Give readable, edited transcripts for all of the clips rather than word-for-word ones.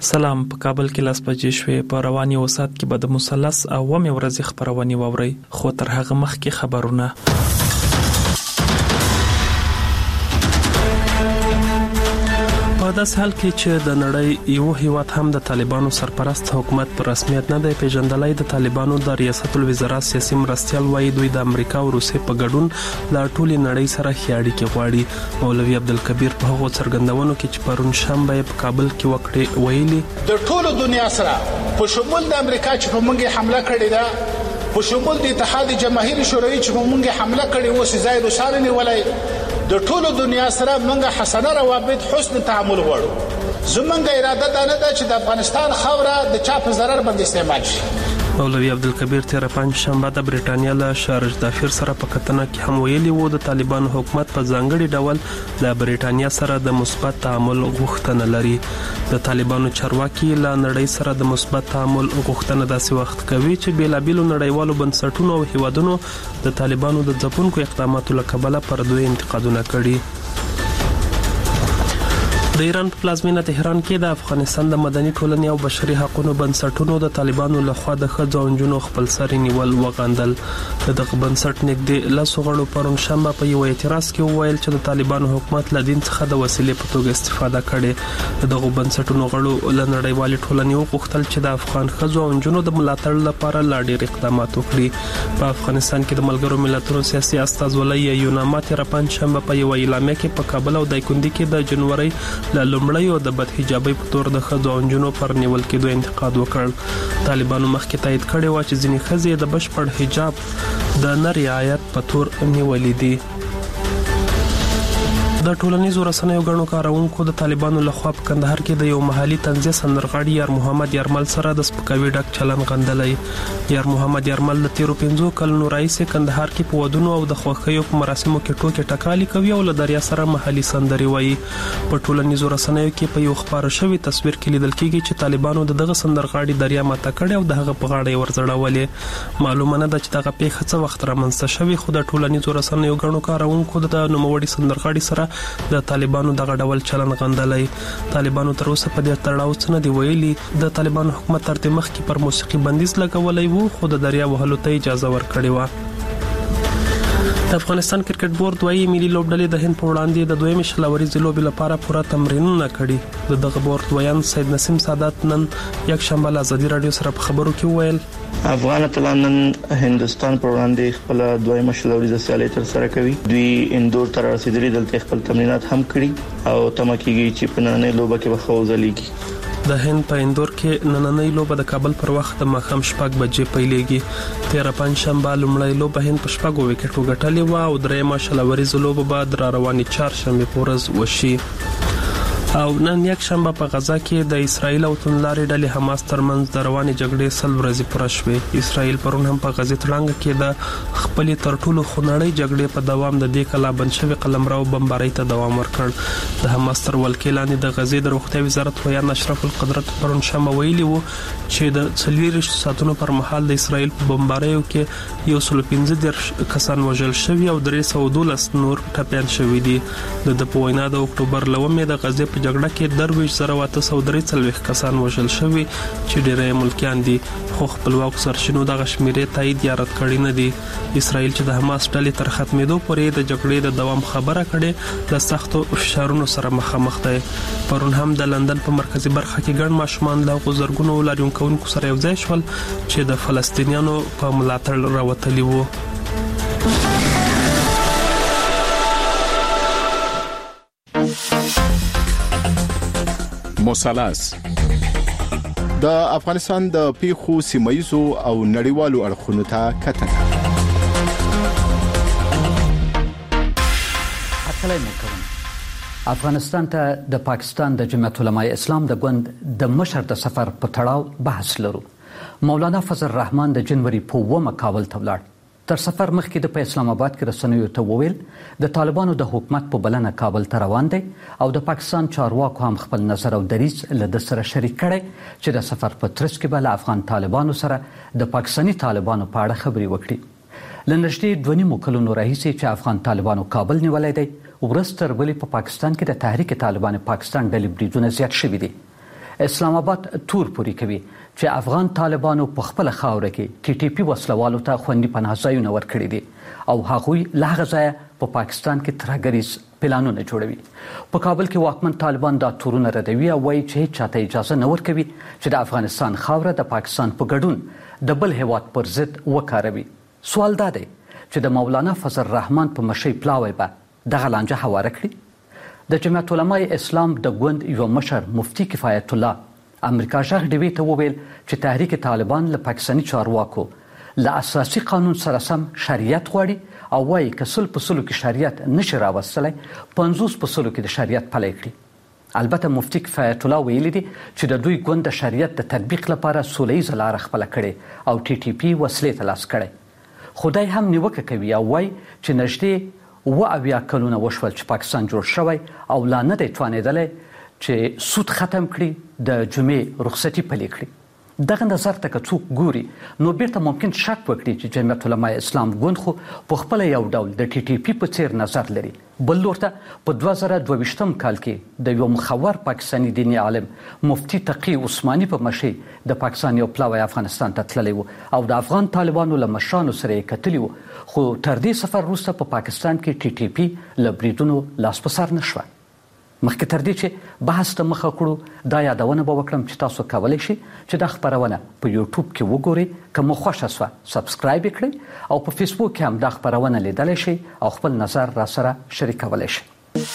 سلام. په کابل کې 10 بجې شوې. په رواني اوسات کې به د مثلث او ومه ورځې خبرونه ووري، خو تر هغه مخکې خبرونه. په داسې حال کې چې د نړۍ یو هیواد هم د طالبانو سرپرست حکومت په رسمیت نه دی پیژندلای، د طالبانو د ریاست الوزرا سیاسي مرستیال وایي دوی د امریکا او روسیې په ګډون لا ټولې نړۍ سره ښې اړیکې غواړي. مولوي عبدالکبیر په هغو څرګندونو کې چې پرون شنبه په کابل کې وکړې ویلي د ټولو دنیا سره په شمول د امریکا چې په موږ حمله کړې ده، په شمول د اتحاد جماهیر شوروي چې په موږ حمله کړې و، سزای روسانو نیولای، د ټولو دنیا سره موږ حسنه روابط حسن تعامل غواړو. زموږ اراده دا نه ده چې د افغانستان خاوره د چا په ضرر باندې استعمال شي. مولوي عبدالکبیر تیر پنځ شنبه د بریټانیا له شارج دافیر سره په کتنه کې هم ویلي وو د طالبانو حکومت په ځانګړي ډول د بریټانیا سره د مثبت تعامل غوښتنه لري. د طالبانو چارواکي له نړۍ سره د مثبت تعامل غوښتنه داسې وخت کوي چې بیلابیلو نړیوالو بنسټونو او هیوادونو د طالبانو د ځپونکو اقداماتو له کبله پر دوی انتقادونه کړي. د ایران په پلازمینه تهران کې د افغانستان د مدني ټولنې او بشري حقوقو بنسټونو د طالبانو لخوا د ښځو او نجونو خپلسري نیول وغندل. دغه بنسټ نږدې 10 غړو پرون شنبه په یو اعتراض کې وویل چې د طالبانو حکومت له دین څخه د وسیلې په توګه استفاده کړې. دغه بنسټونو غړو له نړیوالې ټولنې وغوښتل چې د افغان ښځو او نجونو د ملاتړ لپاره لا ډېر اقدامات وکړي. په افغانستان کې د ملګرو ملتونو سیاسي استازولۍ یوناما تیر پنځ شنبه په یو اعلامیه کې په کابل او دایکنډي کې د جنوري له لومړیو د بدحجابۍ په تور د ښځو او نجونو پر نیول کېدو انتقاد وکړ. طالبانو مخکې تایید کړی و چې ځینې ښځې د بشپړ حجاب د نه رعایت په تور نیولې دي. د ټولنیزو رسنیو غړو کارونکو د طالبانو لخوا په کندهار کې د یو محلي طنزیه سندرغاړي یار محمد یارمل سره د سپکاوي ډک چلن غندلای. یار محمد یارمل د 13 کلونو راهیسې کندهار کې په ودونو او د خوښیو په مراسمو کې ټوکې ټکالي کوي او له دریا سره محلي سندري وایي. په ټولنیزو رسنیو کې په یو خبره شوی تصویر کې لیدل کېږي چې طالبانو دغه سندرغاړي دریا ماته کړي او دغه په غاړه ورځړولې. معلومه نه ده چې دغه پیښه څه وخت رامنځته شوی، خو د ټولنیزو رسنیو غړو کارونکو د نوموړي سندرغاړي سره د طالبانو دغه ډول چلن غندلای. طالبانو تر اوسه په دې تړاو څه نه دی ویلي. د طالبانو حکومت تر دې مخکې پر موسیقي بندیز لګولای وو، خو د دریا وهلو ته اجازه ورکړې و. د افغانستان کرکټ بورډ وايي ملي لوبډلې د هند په وړاندې د دویمې شلوريزې لوبې لپاره پوره تمرینونه کړي. دغه بورډ ویان سید نسیم سادات نن یک شنبه له ازادي رادیو سره په خبرو کې ویل افغان اتلان هندستان پر وړاندې خپل دویمه شلوريزه سیالي تر سره کوي. دوی اندور تر رسیدلي دلته خپل تمرینات هم کړي او تمه کیږي چې په نننۍ لوبه کې به خوځلېږي. د هند په اندور کې نننۍ لوبه د کابل پر وخت د ماښام 6 بجې پیلېږي. 13 شنبه لومړی لوبه هند په 6 وکټو ګټلې و او درېمه شلوريزه لوبه بعد را رواني 4 شنبه پورز وشي. او نن یک شنبه په غزا کې د اسرایل او توندلارې ډلې حماس ترمنځ د رواني جګړې 100 ورځې پوره شوې. اسرایل پرون هم په غزې تړانګ کې د خپل تر ټولو خونړۍ جګړې په دوام د دې کلا بنشوي قلمرو بمبارۍ ته دوام ورکړ. د حماس تر ولکې لاندې د غزې د روغتیا وزارت ویان اشرف القدرت پرون شنبه ویلي وو چې د 40 ساعتونو پر مهال د اسرایل په بمباریو کې 115 کسان وژل شوي او 312 نور ټپيان شوي دي. د پوینا د اکتوبر لومې د غزې په جګړه کې 23,843 کسان وژل شوي چې ډېری ملکیان دي، خو خپلواک سرچینو د غشمیرې تایید یا رد کړی نه دي. اسرائیل چې د حماس ډلې تر ختمېدو پورې د جګړې د دوام خبره کړې د سختو فشارونو سره مخامخ دی. پرون هم د لندن په مرکزی برخه کې ګڼ ماشومان له غزرګونو لاریون کوونکو سره یو ځای شول چې د فلسطینیانو په ملاتړ راوتلي وو. مثلث د افغانستان د پیښو سیمایزو او نړیوالو اړخونو ته کتنه. افغانستان ته د پاکستان د جمعیت علماء اسلام د ګوند د مشر د سفر په تړاو بحث لرو. مولانا فضل الرحمن د جنوري په 1 کابل ته ولاړ. تر سفر مخکې د اسلام آباد کې رسنیو ته وویل د طالبانو د حکومت په بلنه کابل ته روان دي او د پاکستان چارواکو هم خپل نظر او دریځ له سره شریک کړي چې د سفر په ترڅ کې به له افغان طالبانو سره د پاکستاني طالبانو په اړه خبرې وکړي. لنډشتي 2 کلونو راهیسې چې افغان طالبانو کابل نیولای دی ورستر بلی په پاکستان کې د تحریک طالبان پاکستان ډلې بریدونه زیات شوي دي. اسلام آباد تور پوری کوي چې افغان طالبانو په خپل خاوره کې ټي ټي پی وسلوالو ته خوندي پناه ځایونه ورکړي دي او هغوی له هغه ځایه په پاکستان کې ترهګریز پلانونه جوړوي. په کابل کې واکمن طالبان دا تورونه ردوي او وایي چې هیڅ چاته اجازه نه ورکوي چې د افغانستان خاوره د پاکستان په ګډون د بل هیواد پر ضد وکاروي. سوال دا دی چې د مولانا فضل الرحمن په مشرۍ پلاوی به دغه لانجه هواره کړي. د جمعیت علماء اسلام د ګوند یو مشر مفتی کفایت الله امریکا ژغ ډیوي ته وویل چې تحریک طالبان له پاکستاني چارواکو له اساسي قانون سره سم شریعت غواړي او وايي که سل په سلو کې شریعت نشي راوستلی 50 په سلو کې د شریعت پلی کړي. البته مفتی کفایت الله ویلي دي چې د دوی ګوند د شریعت د تطبیق لپاره سولیزه لاره خپله کړې او ټي ټي پی وسلې ته لاس کړی. خدای هم نیوکه کوي او وايي چې نږدې اویا کلونه وشول چې پاکستان جوړ شوی او لا نه دی توانېدلی چې سود ختم کړي د جمعې رخصتي پلي کړي. دغه نظر ته که څوک ګوري نو بیرته ممکن شک وکړي چې جمعیت علماء اسلام ګوند خو په خپله یو ډول د ټي ټي پی په څیر نظر لري. بل لور ته په 2022 کال کې د یو مخور پاکستاني دیني عالم مفتی تقی عثماني په مشرۍ د پاکستان یو پلاوی افغانستان ته تللی و او د افغان طالبانو له مشرانو سره یې کتلي و، خو تر دې سفر وروسته په پاکستان کې ټي ټي پی له بریدونو لاس په سر نه شوه. مخکې تر دې چې بحث ته مخه کړو دا یادونه به وکړم چې تاسو کولی شئ چې دا خپرونه په یوټیوب کې وګورئ. که مو خوښه شوه سبسکرایب یې کړئ او په فیسبوک کې هم دا خپرونه لیدلی شئ او خپل نظر را سره شریکولی شئ.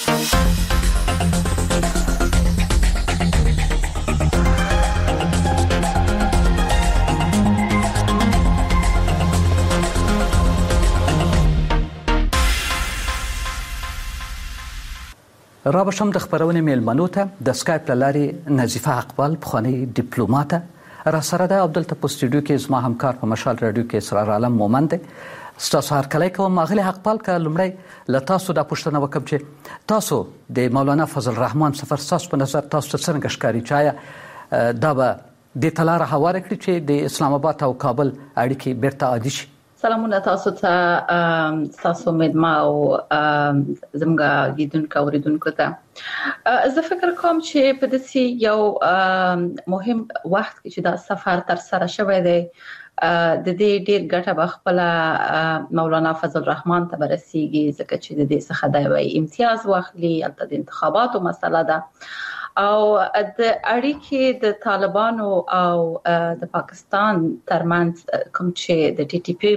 را بشم د خبرونې میلمنو ته د سکایپ له لارې نظیفه اقبال پخوانی ډیپلوماته را سره ده او دلته په سټوډیو کې زما همکار په مشال رادیو کې اسرار عالم مومند دی. ستاسو هرکلی کوم. اغلی اقبال که لومړی له تاسو دا پوښتنه وکړم چې تاسو د مولانا فضل الرحمن سفر ستاسو په نظر تاسو ته څرنګه ښکاري چې آیا دا به دې ته لاره هواره کړي چې د اسلام آباد او کابل اړیکې بیرته عادي شي؟ سلامونه تاسو ته، تاسو مدما او زموږ لیدونکو اوریدونکو ته. زه فکر کوم چې په داسې یو مهم وخت کې چې دا سفر تر سره شوی دی د دې ډیر ګټه به خپل مولانا فضل الرحمن ته برسیږي ځکه چې د دې څخه د یو امتیاز واخلي. البته د انتخاباتو مسله ده او د اړیکې د طالبانو او د پاکستان ترمنځ کوم چې د ټي ټي پی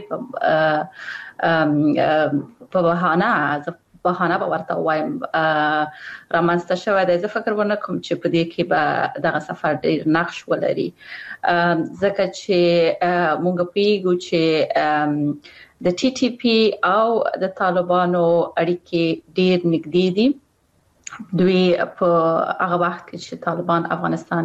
په بهانه به ورته وایم رامنځته شوی دی. زه فکر ونه کوم چې په دې کې به دغه سفر ډیر نقش ولري ځکه چې موږ پوهیږو چې د ټي ټي پی او د طالبانو اړیکې ډیر نږدې دي. دوی په هغه وخت کې چې طالبان افغانستان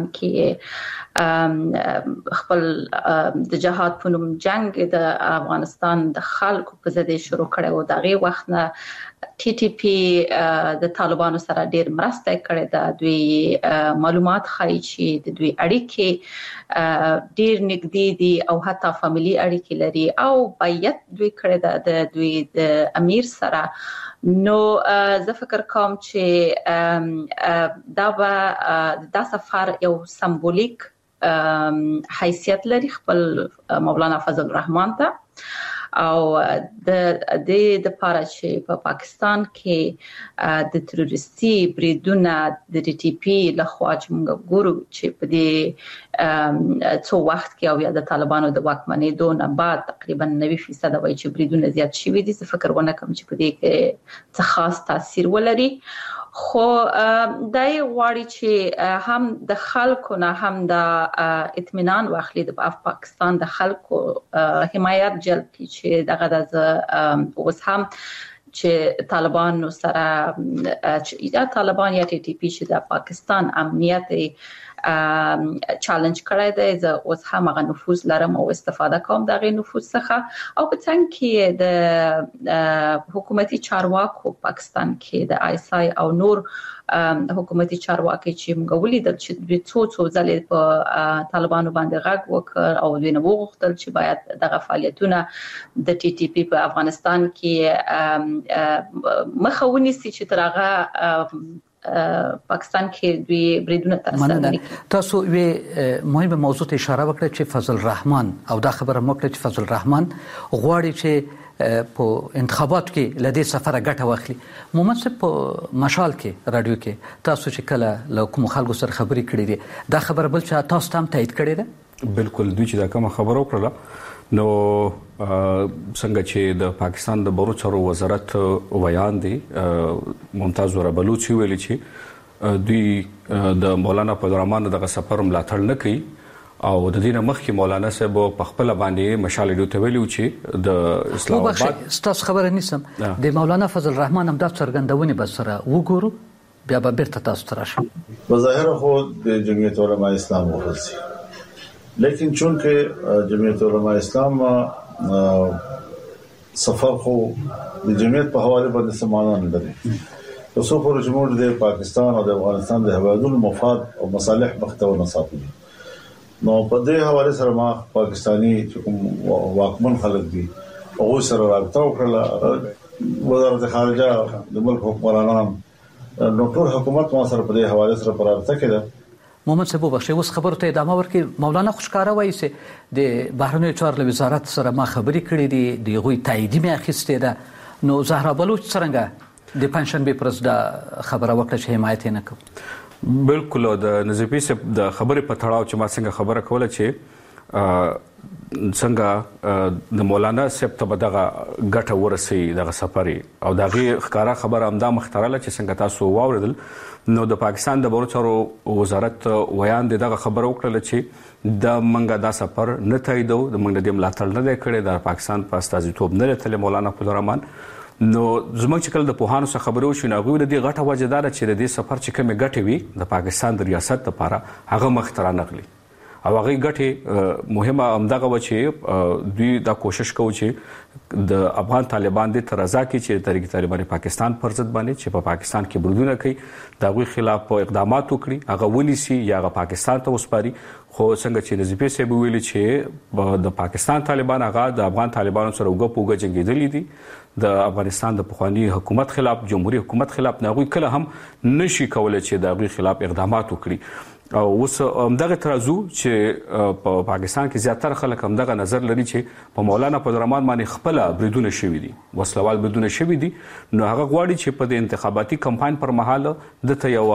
کې خپل د جهاد په نوم جنگ د افغانستان د خلکو په ضد شروع کړي او دغه وخت نه ټي ټي پی د طالبانو سره ډیر مرسته کړې ده. دوی معلومات خایي چې د دوی اړیکې ډیر نږدې دي او حتی فاميلي اړیکې لري او باید دوی کړې ده د دوی د امیر سره. نو زه فکر کوم چې دا سفر یو سمبولیک حیثیت لري خپل مولانا فضل الرحمن ته او د لپاره چې په پاکستان کې د تروریستي بریدونه د ټي ټي پی لخوا چې موږ ګورو چې په دې څو وخت کې او یا د طالبانو د واکمنېدو نه بعد تقریبا 90% وایي چې بریدونه زیات شوي دي. زه فکر ونه کوم چې په دې کې څه خاص تاثیر ولري، خو دای غواړي چې هم د خلکو نه هم د اطمینان واخلي د پاکستان د خلکو حمایت جلب کړي چې دغه د اوس هم چې طالبان سره یا طالبان یا ټي ټي پی چې د پاکستان امنیت چالنج کړی دی. زه اوس هم هغه نفوذ لرم او استفاده کوم د هغې نفوذ څخه او په څنګ کې د حکومتي چارواکو پاکستان کې د آی اس آی او نور حکومتي چارواکي چې موږ ولیدل چې د څو ځلې په طالبانو باندې غږ وکړ او دوی نه وغوښتل چې باید دغه فعالیتونه د ټي ټي پی په افغانستان کې مخه ونیسي چې تر هغه پاکستان کې دوی بریدونه ترسره کړي. تاسو وی مهمه موضوع ته اشاره وکړه چې فضل الرحمن او دا خبره موکړه چې فضل الرحمن غواړي چې په انتخابات کې لدې سفر غټه واخلي. محمد صاحب په مشال کې رادیو کې تاسو چې کله له کوم خلکو سره خبرې کړې دي دا خبره بل چې تاسو هم تایید کړې ده؟ بالکل دوی چې دا کوم خبره وکړه نو څنګه چې د پاکستان د بهرنیو چارو وزارت ویان دی ممتاز ور بلوچ ویلي چې دوی د مولانا فضل الرحمن دغه سفر ملاتړ نه کوي او د دینه مخکې مولانا صاحب په خپل باندې مشال ډیوته ویلو چې د اسلام آباد ستاسو خبره نیسم د مولانا فضل الرحمن هم د څرګندونې بسره وګورو بیا به بیرته تاسو ته راشم. بظاهر خو د جمعیت علماء اسلام ورسي لیکن چونکه جمعیت علماء اسلام سفر خو د جمعیت په حواله باندې سمانه نه لري تاسو په جمهور د پاکستان او د افغانستان د هوادونو مفاد او مصالح مختو نه ساتي. نو په دې حواله سره ما پاکستانی چې کوم واکمن خلک دي او سره رابطه وکړه وزارت خارجه د ملک حکمرانان نو ټول حکومت ما سره په دې حواله سره رابطه کړه. محمد صاحب بخښي اوس خبرته ادامه ورکړي. مولانا خوشکاره وایي چې د بهرنیو چارو وزارت سره ما خبرې کړې دي د غوي تایید مې اخیسته ده. نو زهرا بلوچ څنګه د پنځشنبه پرز دا خبره وکړه چې حمایت نه کوي؟ بالکل د نظیفي صاحب د خبرې په تړاو چې ما څنګه خبره کوله چې څنګه د مولانا صاحب ته دغه ګټه ورسي دغه سفر او دغه ښکارا خبره امدا مخترله چې څنګه تاسو واوریدل نو د پاکستان د بهرنیو چارو وزارت ویان دغه خبره وکړه چې د منګه دا سفر نه تاییدو د منګه د ملاتړ نه کړي د پاکستان په استازیتوب نه لته مولانا فضل الرحمن. نو زموږ چې کله د پوهانو سره خبرو شو نو غوړي د غټه وجدار چې د دې سفر چې کومه ګټه وي د پاکستان د ریاست لپاره هغه مخترا نغلي او هغه ګټه مهمه امدغه و چې دوی دا کوشش کوي چې د افغان طالبان د ترازا کې چې طریق طالبان پاکستان پر ضد باندې چې په پاکستان کې بردونه کوي دا غوي خلاف اقدامات وکړي هغه ونیسي یا هغه پاکستان ته وسپاري. خو څنګه چې نظیفي صاحب ویلي چې د پاکستان طالبان هغه د افغان طالبانو سره وګپوګه جنگیدلې دي د افغانستان د پخوانی حکومت خلاف جمهوریت حکومت خلاف نه غوي کله هم نشي کولای چې د غوي خلاف اقدامات وکړي. او اوس همدغه ترازو چې په پاکستان کې زیاتره خلک همدغه نظر لري چې په مولانا فضل الرحمن باندې خپل بریدونه شوي دي وسلوال بریدونه شوي دي نو هغه غواړي چې په د انتخاباتي کمپاین پر مهال دته یو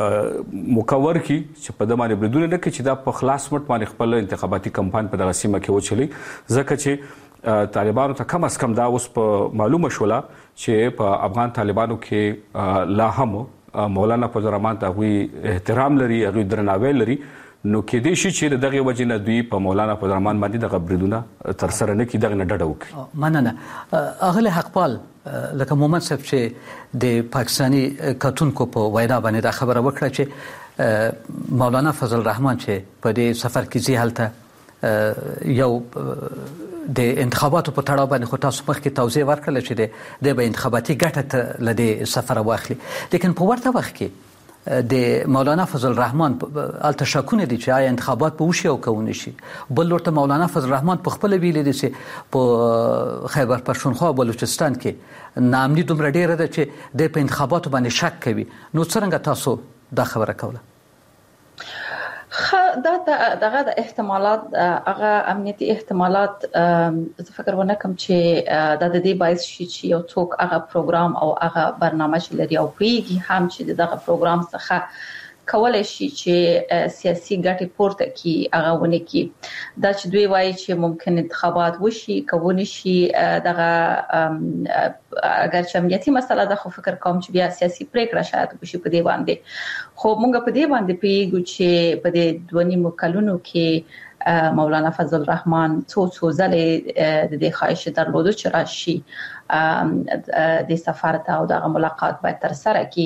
مکور کی چې په دمانه بریدونه نه کې چې دا په خلاص مټ باندې خپل انتخاباتي کمپاین په دغه سیمه کې وچلي ځکه چې طالبانو ته کم از کم دا اوس په معلومه شوله چې په افغان طالبانو کې لا هم مولانا فضل الرحمن ته غوي احترام لري غوي درناوی لري نو کې دې شي چې دغه وجنه دوی په مولانا فضل الرحمن باندې دغه بریدونه تر سره نه کی دغه نه ډډه وکړي. مننه اغله حقپال لکه محمد صاحب چې د پاکستانی کتونکو په وینا باندې دا خبره وکړه چې مولانا فضل الرحمن چې په دې سفر کې زی حالته یو د انتخاباتو په تړاو باندې خو تاسو مخکې توضیح ورکړل چې د انتخاباتي ګټه لدې سفر واخلي لیکن په ورته وخت کې د مولانا فضل الرحمن التشکونه دي چې آیا انتخابات به وشي او کوي شي بل ورته مولانا فضل الرحمن په خپل ویل دي چې په خیبر پښتونخوا بلوچستان کې نامني دومره ډیره ده چې د انتخاباتو باندې شک کوي نو څنګه تاسو دا خبره کوله؟ دغه د احتمالات هغه امنیتي احتمالات فکر ونه کوم چې د دې باعث شي چې یو څوک هغه پروګرام او هغه برنامه چې لري او پیږي هم چې دغه پروګرام څخه کولای شي چې سیاسي ګټې پورته کی هغه ونه کی دا چې دوی وایي چې ممکن انتخابات وشي کوي شي دغه اگر چې امنیتي مسله ده خو فکر کوم چې بیا سیاسي پریکړه شاید وشي په دې باندې خو موږ په دې باندې پیږو چې په دې دوه کلونو کې مولانا فضل الرحمن څو ځله د دې خواهش درلودو چې راشي د سفر ته او د ملاقات باید تر سره کی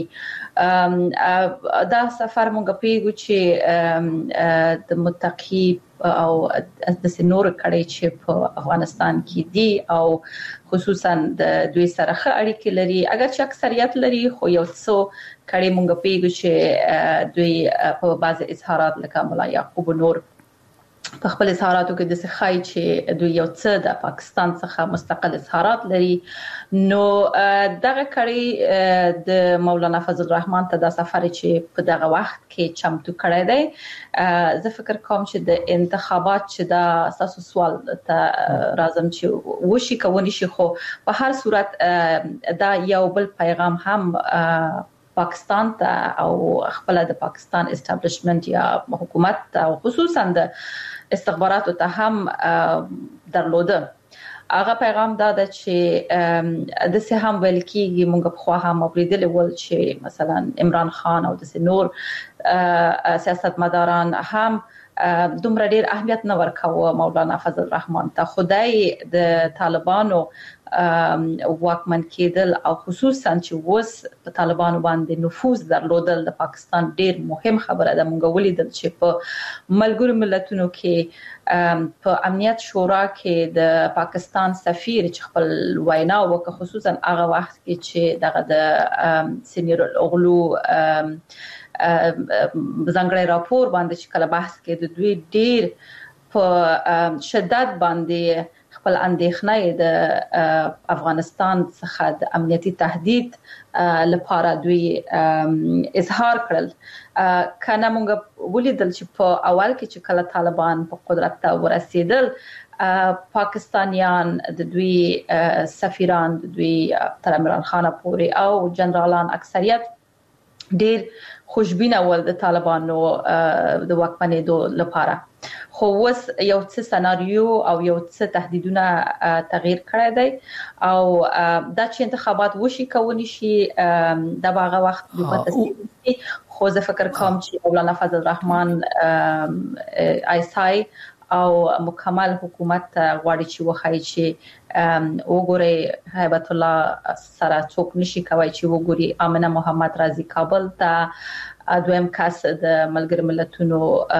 دا سفر موږ پیږو چې د متقی او د سنور کړي چې په افغانستان کې دي او خصوصا د دوی سره ښه اړیکې لري اگر چې اکثریت لري خو یو څو کړي موږ پیږو چې دوی په بعض اظهارات لکه مولا یعقوب نور په خپل اظهاراتو کې د سخای چې دوی یو څه د پاکستان څخه مستقل اظهارات لري نو دغه کړي د مولانا فضل الرحمن ته د سفر چې په دغه وخت کې چمتو کړی دی زه فکر کوم چې د انتخابات چې دا اساسو سوال ته راځم چې وشي کوي شي خو په هر صورت دا یو بل پیغام هم پاکستان ته او خپل د پاکستان اسټابلیشمنت یا حکومت او خصوصا د استخباراتو ته هم درلوده هغه پیغام دا ده چې د سه هم ویل کیږي موږ په خوا هم اوریدل ول چې مثلا عمران خان او د نور سیاستمداران هم دومره ډیر اهمیت نه ورکاوه مولانا فضل الرحمن ته خدای د طالبانو واکمن کېدل او خصوصا چې وس په طالبانو باندې نفوذ درلودل د پاکستان ډیر مهم خبره ده مونږ ولیدل چې په ملګرو ملتونو کې په امنیت شورا کې د پاکستان سفیر چې خپل وینا وکړه خصوصا هغه وخت کې چې دغه د سینیر الاغلو ځانګړی راپور باندې چې کله بحث کې د دوی ډیر په شدت باندې خپل اندېښنه د افغانستان څخه د امنیتي تهدید لپاره دوی اظهار کړل کنه موږ ولیدل چې په اول کې چې کله طالبان په قدرت ته ورسېدل پاکستانیان د دوی سفیران د دوی تر عمران خان پورې او جنرالان اکثریت ډیر خوشبینه ول د طالبانو د واکمنېدو لپاره خو وس یو څه سناریو او یو څه تهدیدونه تغییر کړی دی او دا چې انتخابات وشي کوي شي د باغه وخت د تصدیق خو زه فکر کوم چې مولانا فضل الرحمن آیسای او مکمل حکومت غواړي چې وخی چې وګوري هیبت الله سره څوک نشي کوي چې وګوري امنه محمد رازي کابل ته دویم کس د ملګر ملتونو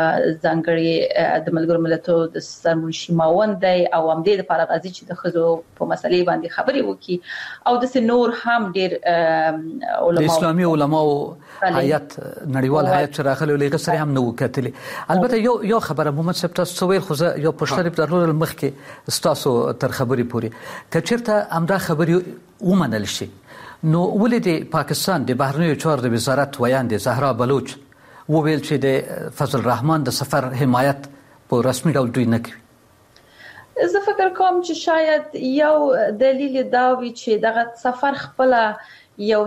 ځانګړي د ملګر ملتونو د سرمنشي ماوند دی او هم د لپاره غازي چې د خزو په مسلې باندې خبري وکي او د نور هم ډیر علماء اسلامي علماء هیئت نړیوال هیئت چې راغلي لږ سره هم نو کتلې البته یو خبره محمد صاحب تاسو ویل خو یو پښتني په ضرورت مخ کې تاسو تر خبري پوري کچرته امدا خبري ومنل شي نو ولې پاکستان د بهرنیو چارو د وزارت ویاند زهرا بلوچ وویل چې د فضل الرحمن د سفر حمایت په رسمي ډول دوی نه کوي زه فکر کوم چې شاید یو دلیل دا وي چې دغه سفر خپل یو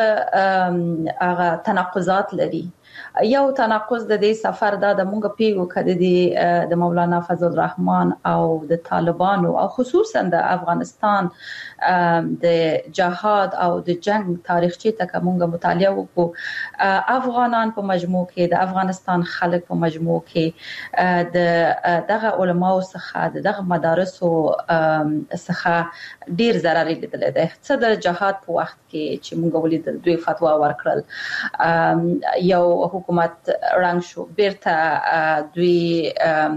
څه هغه تناقضات لري یو تناقض د دې سفر دا د مونږ پیغو کړي د مولانا فضل الرحمن او د طالبانو او خصوصا د افغانستان د جهاد او د جنگ تاریخچه ته مونږ مطالعه وکړو افغانان په مجموع کې د افغانستان خلک په مجموع کې د دغه علماو څخه دغه مدارسو څخه ډیر ضرر لیدل دي څه د جهاد په وخت کې چې مونږ ولیدل دوی فتوا ورکړل یو حکومت رنګ شو بیرته دوی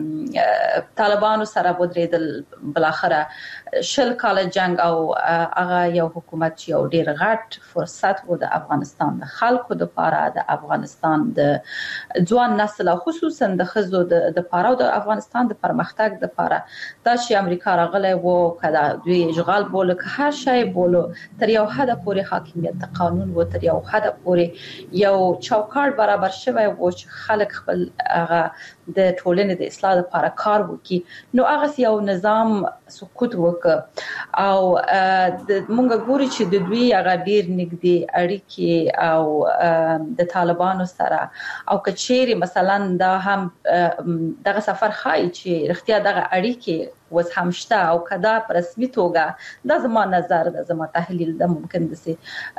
طالبانو سره ودرېدل بلاخره شل کال جنگ او هغه یو حکومت چې یو ډیر غټ فرصت و د افغانستان د خلکو لپاره د افغانستان د ځوان نسل خصوصا د خزو د لپاره او د افغانستان د پرمختګ لپاره دا چې امریکا راغله وو کله دوی اشغال بوله که هر شی بوله تر یو حد پورې حاکمیت قانون و تر یو حد پورې یو چوکاټ برابر شوی و چې خلک خپل هغه د ټولنې د اصلاح لپاره کار وکړي نو هغه یو نظام سقوط وکړ او مونږ ګوري چې د دوی هغه ډیر نږدې اړیکې او د طالبانو سره او کچېری مثلا دا هم دغه سفر خای چې اختیار دغه اړیکې وس همشته او کدا په رسمي توګه دا زما نظر ده زما تحلیل ده ممکن دسي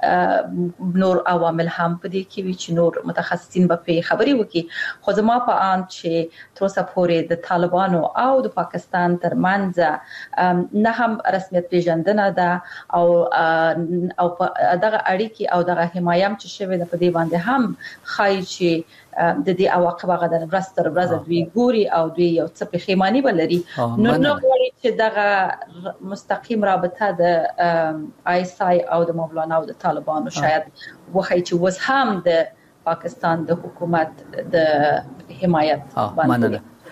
نور عوامل هم په دې کې وي چې نور متخصصین به خبري وکي خو زما په ان چې تر اوسه پورې د طالبانو او د پاکستان ترمنځ نه هم رسمیت پیژندنه ده او دغه اړیکې او دغه حمایم چې شوی د په دې باندې هم خای چې د دې عواقب هغه د ورستر ورځ دوی ګوري او دوی یو څه پښیمانی بلري نو غواړي چې دغه مستقیم رابطه د آیسای او د مولانا او د طالبانو شاید وخی چې وس هم د پاکستان د حکومت د حمایت باندې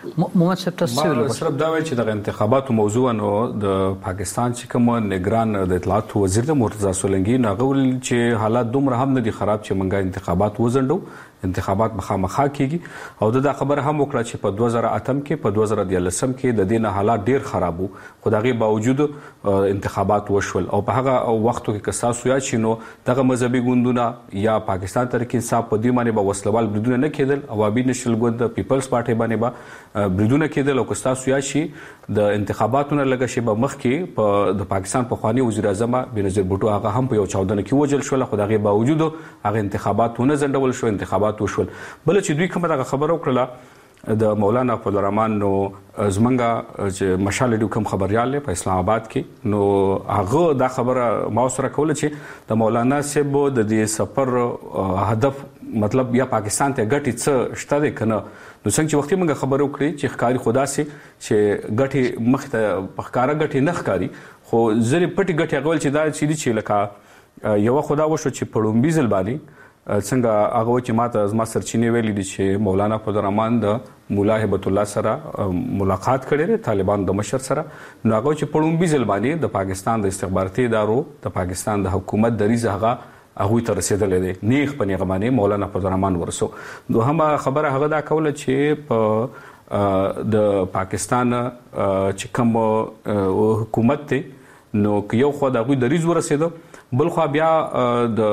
محمد صاحب تاسو ما صرف دا وایي چې د انتخاباتو موضوع نو د پاکستان چې کوم نگران د اطلاعات وزیر د مرتضی سولنګي ناغول چې حالات دومره هم نه دي خراب چې منګه انتخابات وزندو انتخابات مخامخا کیږي او دا خبر هم وکړه چې په 2008 کې په 2013 کې د دینه حالات ډیر خراب وو خو دغه باوجود انتخابات وشول او په هغه وختو کې کساسو یا شنو دغه مذهبي ګوندونه یا پاکستان تحریک انصاف په دې معنی به وسلوال بریدونه نه کېدل عوامي نشل ګوند پیپلز پارټي باندې به بریدونه کېدل او کساسو یا شي د انتخاباتونو لګه شی به مخ کې په د پاکستان په خواني وزیر اعظم بنظیر بوټو هغه هم په یو 14 کې وجل شو خو دغه باوجود هغه انتخاباتونه زندول شو انتخابات وشول بل چې دوی کومه خبر وکړه د مولانا فضل الرحمن نو زمنګا چې مشال ډو کوم خبريال په اسلام آباد کې نو هغه دا خبره ما سره کوله چې د مولانا صاحب د دې سفر هدف مطلب یا پاکستان ته ګټي څه شته کنه نو څنګه چې وختي موږ خبرو کړې چې ښکاری خدا سي چې ګټي مخته پخکارا ګټي نه ښکاری خو زری پټي ګټي غول چې دا چې لکه یو خدا وشو چې پړومبي زلباني څنګه هغه چې ماته زما سرچینې ویلي دي چې مولانا فضل الرحمن د مولا هبت الله سره ملاقات کړي طالبان د مشر سره نو هغه چې پړومبي زلباني د پاکستان د استخباراتي ادارو د پاکستان د حکومت د ریزه هغه ته رسیدلې دي نیخ پنی غمانه مولانا فضل الرحمن ورسو دوهمه خبره هغه دا کوله چې په د پاکستان چې کوم حکومت ته نو یو خو د غوي د ریز ورسېدو بل خو بیا د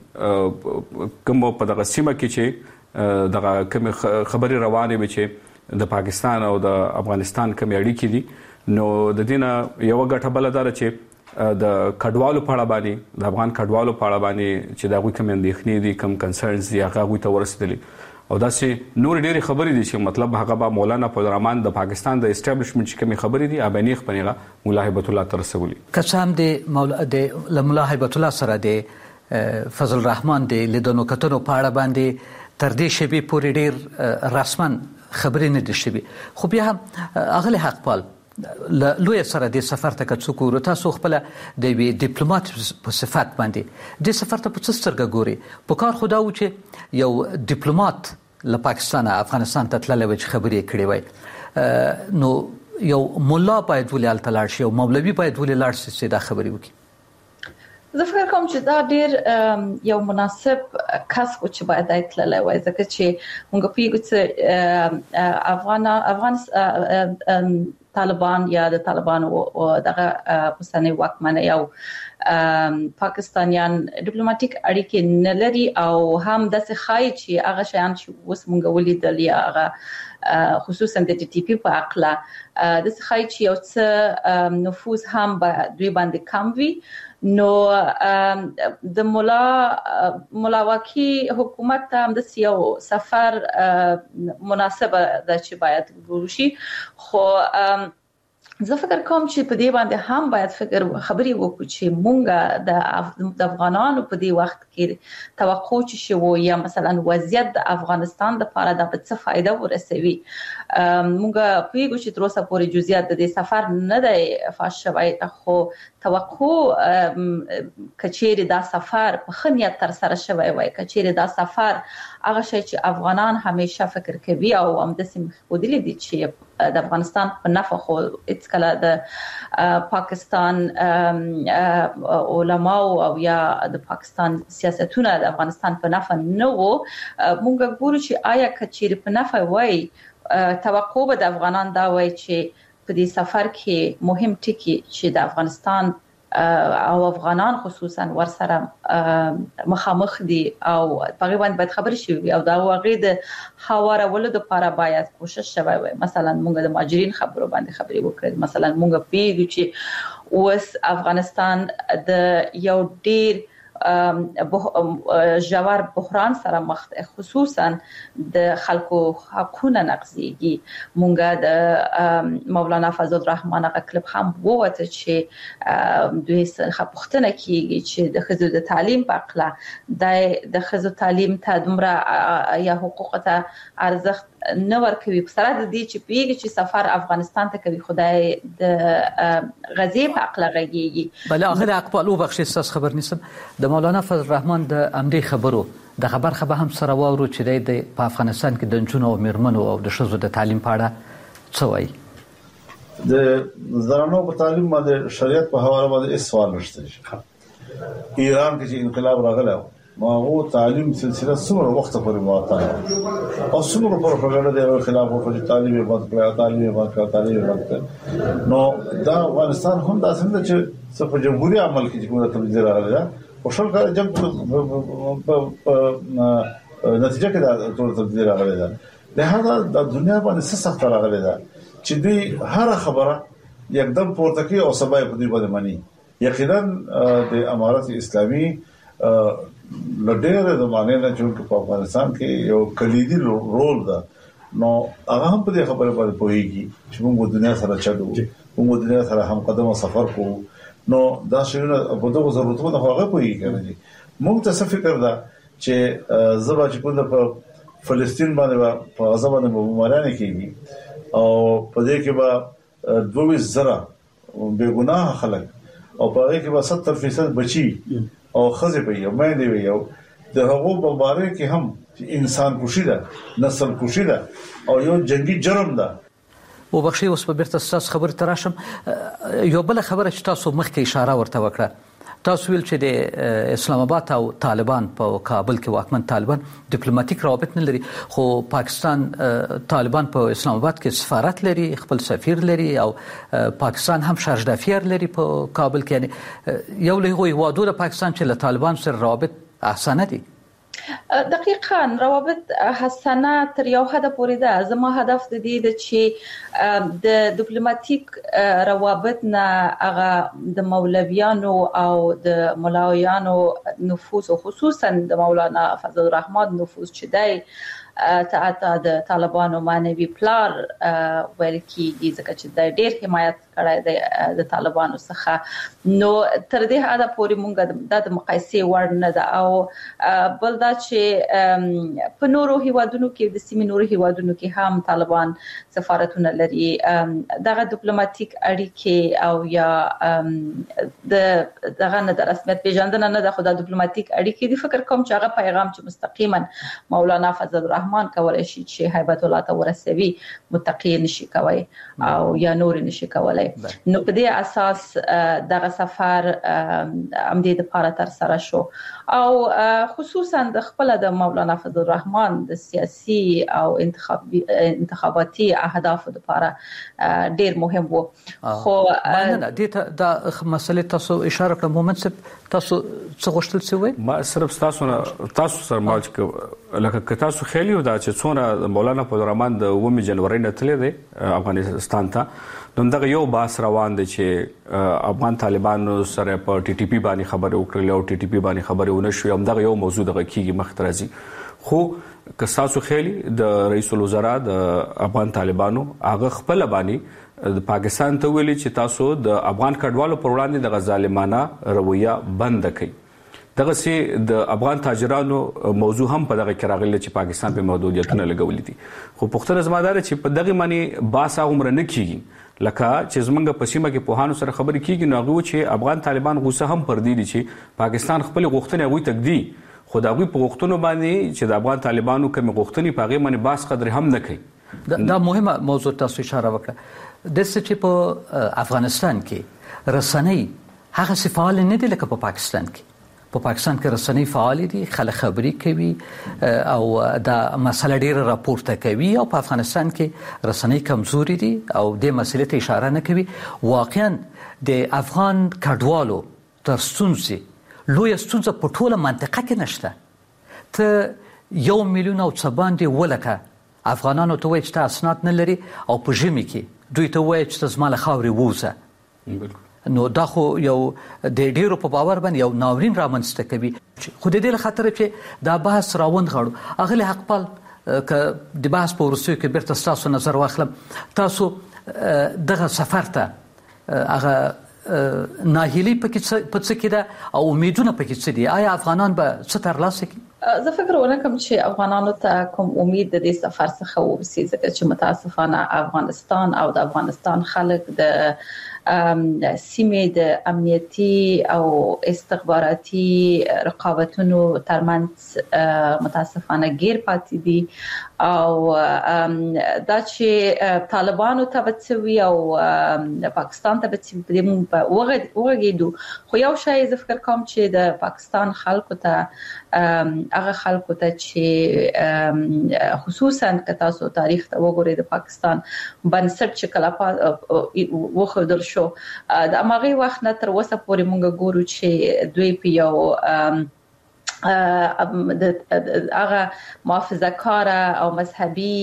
کوم په دغه سیمه کې چې دغه کوم خبري روانه وي چې د پاکستان او د افغانستان کوم اړیکې دي نو د دینه یو غټه بلدار چې د کډوالو په اړه باندې د افغان کډوالو په اړه باندې چې دا کوم اندېښنې دي کوم کنسرنز دي هغه غوي ته ورسېدلي او دا چې نور ډېری خبرې دي چې مطلب هغه با مولانا فضل الرحمن د پاکستان د اسټابلیشمنت چې کومې خبرې دي ابانیخ پنیغه مولا هبت الله ترسولي قسم د مولا هبت الله سره د فضل الرحمن د لیدونو کتنو په اړه باندې تر دې شی به پوری ډېر رسمن خبرې نه دي شوي خو بیا اغلی حق پال لوی سره د سفر ته څوک ورته تاسو خپل د ډیپلوماټ په صفت باندې د سفر ته په څه سترګه ګوري په کار خدا و چې یو ډیپلوماټ له پاکستان افغانستان ته تللی وي چې خبرې کړې وي نو یو مولا باید ولې هلته لاړ شي او مولوي باید ولې لاړ شي چې دا خبرې وکړي زه فکر کوم چې دا ډیر یو مناسب کس و چې باید ایتللی وای ځکه چې موږ پیږو چې افغان طالبان یا د طالبانو او دغه اوسنۍ واکمنۍ او پاکستانیان ډیپلوماټیک اړیکې نه لري او هم داسې ښایي چې هغه شیان چې اوس موږ ولیدل یا هغه خصوصا د ټي ټي پی په اړه داسې ښایي چې یو څه نفوذ هم به دوی باندې کم وي نو د مولا واقعي حکومت هم د یو سفر مناسبه ده چې باید وشي خو زه فکر کوم چې په دې باندې هم باید خبرې وکړو چې مونږ د افغانانو په دې وخت کې توقع شو یا مثلا وضعیت د افغانستان د لپاره د څه فائدہ ورسوي مونږ پیګو چې تر اوسه پورې جزئیات د سفر نه دی فاش شوی خو توقع کچېری دا سفر په خنیت تر سره شوی وای کچېری دا سفر هغه شی چې افغانان همیشه فکر کوي او هم د سیم خودلی دي چې د افغانستان په نفع خو هیڅ کله د پاکستان علماء او یا د پاکستان سیاستونه د افغانستان په نفع نه وو مونږ ګورو چې آیا کچېری په نفع وای توقع به د افغانان دا وای چې په دې سفر کې مهم ټکی چې د افغانستان او افغانان خصوصا ورسره مخامخ دي او په غیبت باید خبر شي او دا واغې د حوارولو لپاره باید کوشش شوی وي مثلا موږ د مهاجرین خبرو باندې خبرې وکړو مثلا موږ پیږو چې اوس افغانستان د یو ډیر جوار بحران سره مخ خصوصا د خلکو حقوقونه نقضيږي مونږه د مولانا فضل الرحمن کلب هم ووته چې دوی څخه پوښتنه کیږي چې د خزو د تعلیم په اړه د خزو تعلیم ته دومره یا حقوق ته ارزښت نه ورکوي په سره د دې چې پیږي چې سفر افغانستان ته کوي خدای د غزي په اړه غږیږي بل اخر اقبال وبخښي خبر نیسم د مولانا فضل الرحمن د امدی خبرو د خبر هم سره وورو چې د افغانستان کې د جنونو او میرمنو او د شذو د تعلیم په اړه څه وایي؟ د زنانو په تعلیم باندې شریعت په حواله باندې هیڅ سوال نشته. ایران کې چې انقلاب راغلی ما هو تعلیم سلسله څومره وخت پورې معطله او څومره پروپاګاندا د خلاف او تعلیم بند کړه نو دا افغانستان هم داسې نه چې په جمهوریت عمل کې کومه تبدیلی راغله او شل کال جنگ په نتیجه کې دا ټول تبدیلی راغله. لهدا د دنیا باندې څه سخت راغله ده چې دوی هر خبره یکدم پورته کوي او سبا په دې باندې مانی. یقینا د امارات اسلامي لډېر زمانه نه چې په افغانستان کې یو کلیدي رول ده نو هغه هم په دې خبره باندې پوهیږي چې موږ دنیا سره چلو موږ دنیا سره هم قدمه سفر کوو نو دا شیونه په دغه ضرورتونو هغه پوهیږي. موږ ته څه فکر ده چې زبا چې کوم په فلسطین باندې په غزا باندې بمباران کیږي او په دې کې به 22,000 بے ګناه خلک او په هغه کې به 70% بچي او خزه به یو مې دی یو د هغو بمبارې کې هم انسان کوشي ده نسل کوشي ده او یو جنگي جرم ده. وبخښي اوس په بیرته تاسو خبر تراشم یو بل خبره چې تاسو مخکې اشاره ورته وکړه. تاسو ویل چې د اسلام آباد او طالبان په کابل کې واکمن طالبان ډیپلوماټیک روابط نه لري خو پاکستان طالبان په اسلام آباد کې سفارت لري خپل سفیر لري او پاکستان هم شارجدافیر لري په کابل کې. یعنی یو له هغوی د پاکستان چې له طالبان سره روابط احسانه دي. دقیقاً روابط حسنه تر یو حد پورې ده. زما هدف د دې چې د ډیپلوماټیک روابط نه هغه د مولویانو او د ملاویانو نفوذ او خصوصا د مولانا فضل الرحمن نفوذ چې دی تا د طالبانو معنوي پلار ویل کیږي ځکه چې د ډېر حمایت کړی دی د طالبانو څخه نو تر دې حد پورې مونږ د مقایسې وړ نه ده. او بل دا چې په نورو هیوادونو کې د سیمې نورو هیوادونو کې هم طالبان سفارتونه لري. دغه ډیپلوماټیک اړیکې او یا دغه نه د رسمیت پیژندنه نه ده خو د ډیپلوماټیک اړیکې د فکر کوم چې هغه پیغام چې مستقیما مولانا فضل الرحمن کولای شي چې هیبت الله ته ورسوي متقی نشي کوي او یا نور نشي کولای. نو په دې اساس دغه سفر امدې د لپاره تر سره شو او خصوصا د خپل د مولانا فضل الرحمن د سیاسي او انتخاباتي اهداف لپاره ډیر مهم وو. خو نه د مسلې تاسو اشاره کړم مومن صاحب تاسو څه غوښتل شوی ما صرف تاسو سره ماج لکه تاسو خیال یو دا چې څونه مولانا فضل الرحمن د 9 جنوري نه تللی دی افغانستان ته نو دغه یو باس روان دی چې افغان طالبانو سره په ټي ټي پی باندې خبرې وکړلې او ټي ټي پی باندې خبرې ونه شوې هم دغه یو موضوع دغه کیږي مخترزي خو که تاسو خیالي د رئیس الوزرا د افغان طالبانو هغه خپل باندې د پاکستان ته ویلي چې تاسو د افغان کډوالو پر وړاندې د ظالمانه رویه بند کړئ. دغه سي د افغان تاجرانو موضوع هم په دغه کې راغلی چې پاکستان په محدودیتونه لګولې دي خو پښتنه زمادار چې په دغه معنی باسا عمر نه کیږي لکه چې زمونږ په سیمه کې پوهانو سره خبرې کیږي نو هغه چې افغان طالبان غوسه هم پر دي چې پاکستان خپل غوښتنې هغه تکدي خو دا غوي په غوښتنو باندې چې د افغان طالبانو کوم غوښتنې په هغه باندې باس قدر هم نه کوي. دا مهمه موضوع تاسو اشاره وکړه د چې په افغانستان کې رسنۍ هغه فعال نه دي لکه په پاکستان کې. په پاکستان کې رسنۍ فعال دي خلک خبري کوي او دا مسله ډیره راپورته کوي او په افغانستان کې رسنۍ کمزوري دي او د مسلې ته اشاره نه کوي. واقعا د افغان کډوالو تر ستونزې لوی ستونزه په ټوله منطقه کې نشته. ته 1 میلیون او څه باندې ولکه افغانانو ته وایي چې اسناد نه لري او په ژمي کې دوی ته وایي چې زما له خاورې ووځه نو دا خو یو د ډیرو په باور باندې یو ناورین رامنځته کوي. خو د دې له خاطر چې دا بحث راوند غړو اغلی حقپال ک د بحث په ورسوي کې بیرته تاسو نظر واخلم تاسو دغه سفر ته هغه ناهیلي پکې څه کې ده او امیدونه پکې څه دي آیا افغانان به څه ترلاسه کړي؟ زه فکر ونکم چې افغانانو ته کوم امید د دې سفر څخه ورسي ځکه چې متاسفانه افغانستان او د افغانستان خلک د سیمې د امنیتي او استخباراتي رقابتونو ترمنځ متاسفانه غیر پاتې دي او دا چې طالبانو ته بچوي او پاکستان ته بچي په دې وګړو خو یو شی زه فکر کوم چې د پاکستان خلکو ته هغه خلکو ته چې خصوصا که تاسو تاریخ ته وګورئ د پاکستان بنسټ چې کله وخدل شو د امغه وخت نه تر اوسه پورې مونږ ګورو چې دوی په یو هغه محافظه کار او مذهبي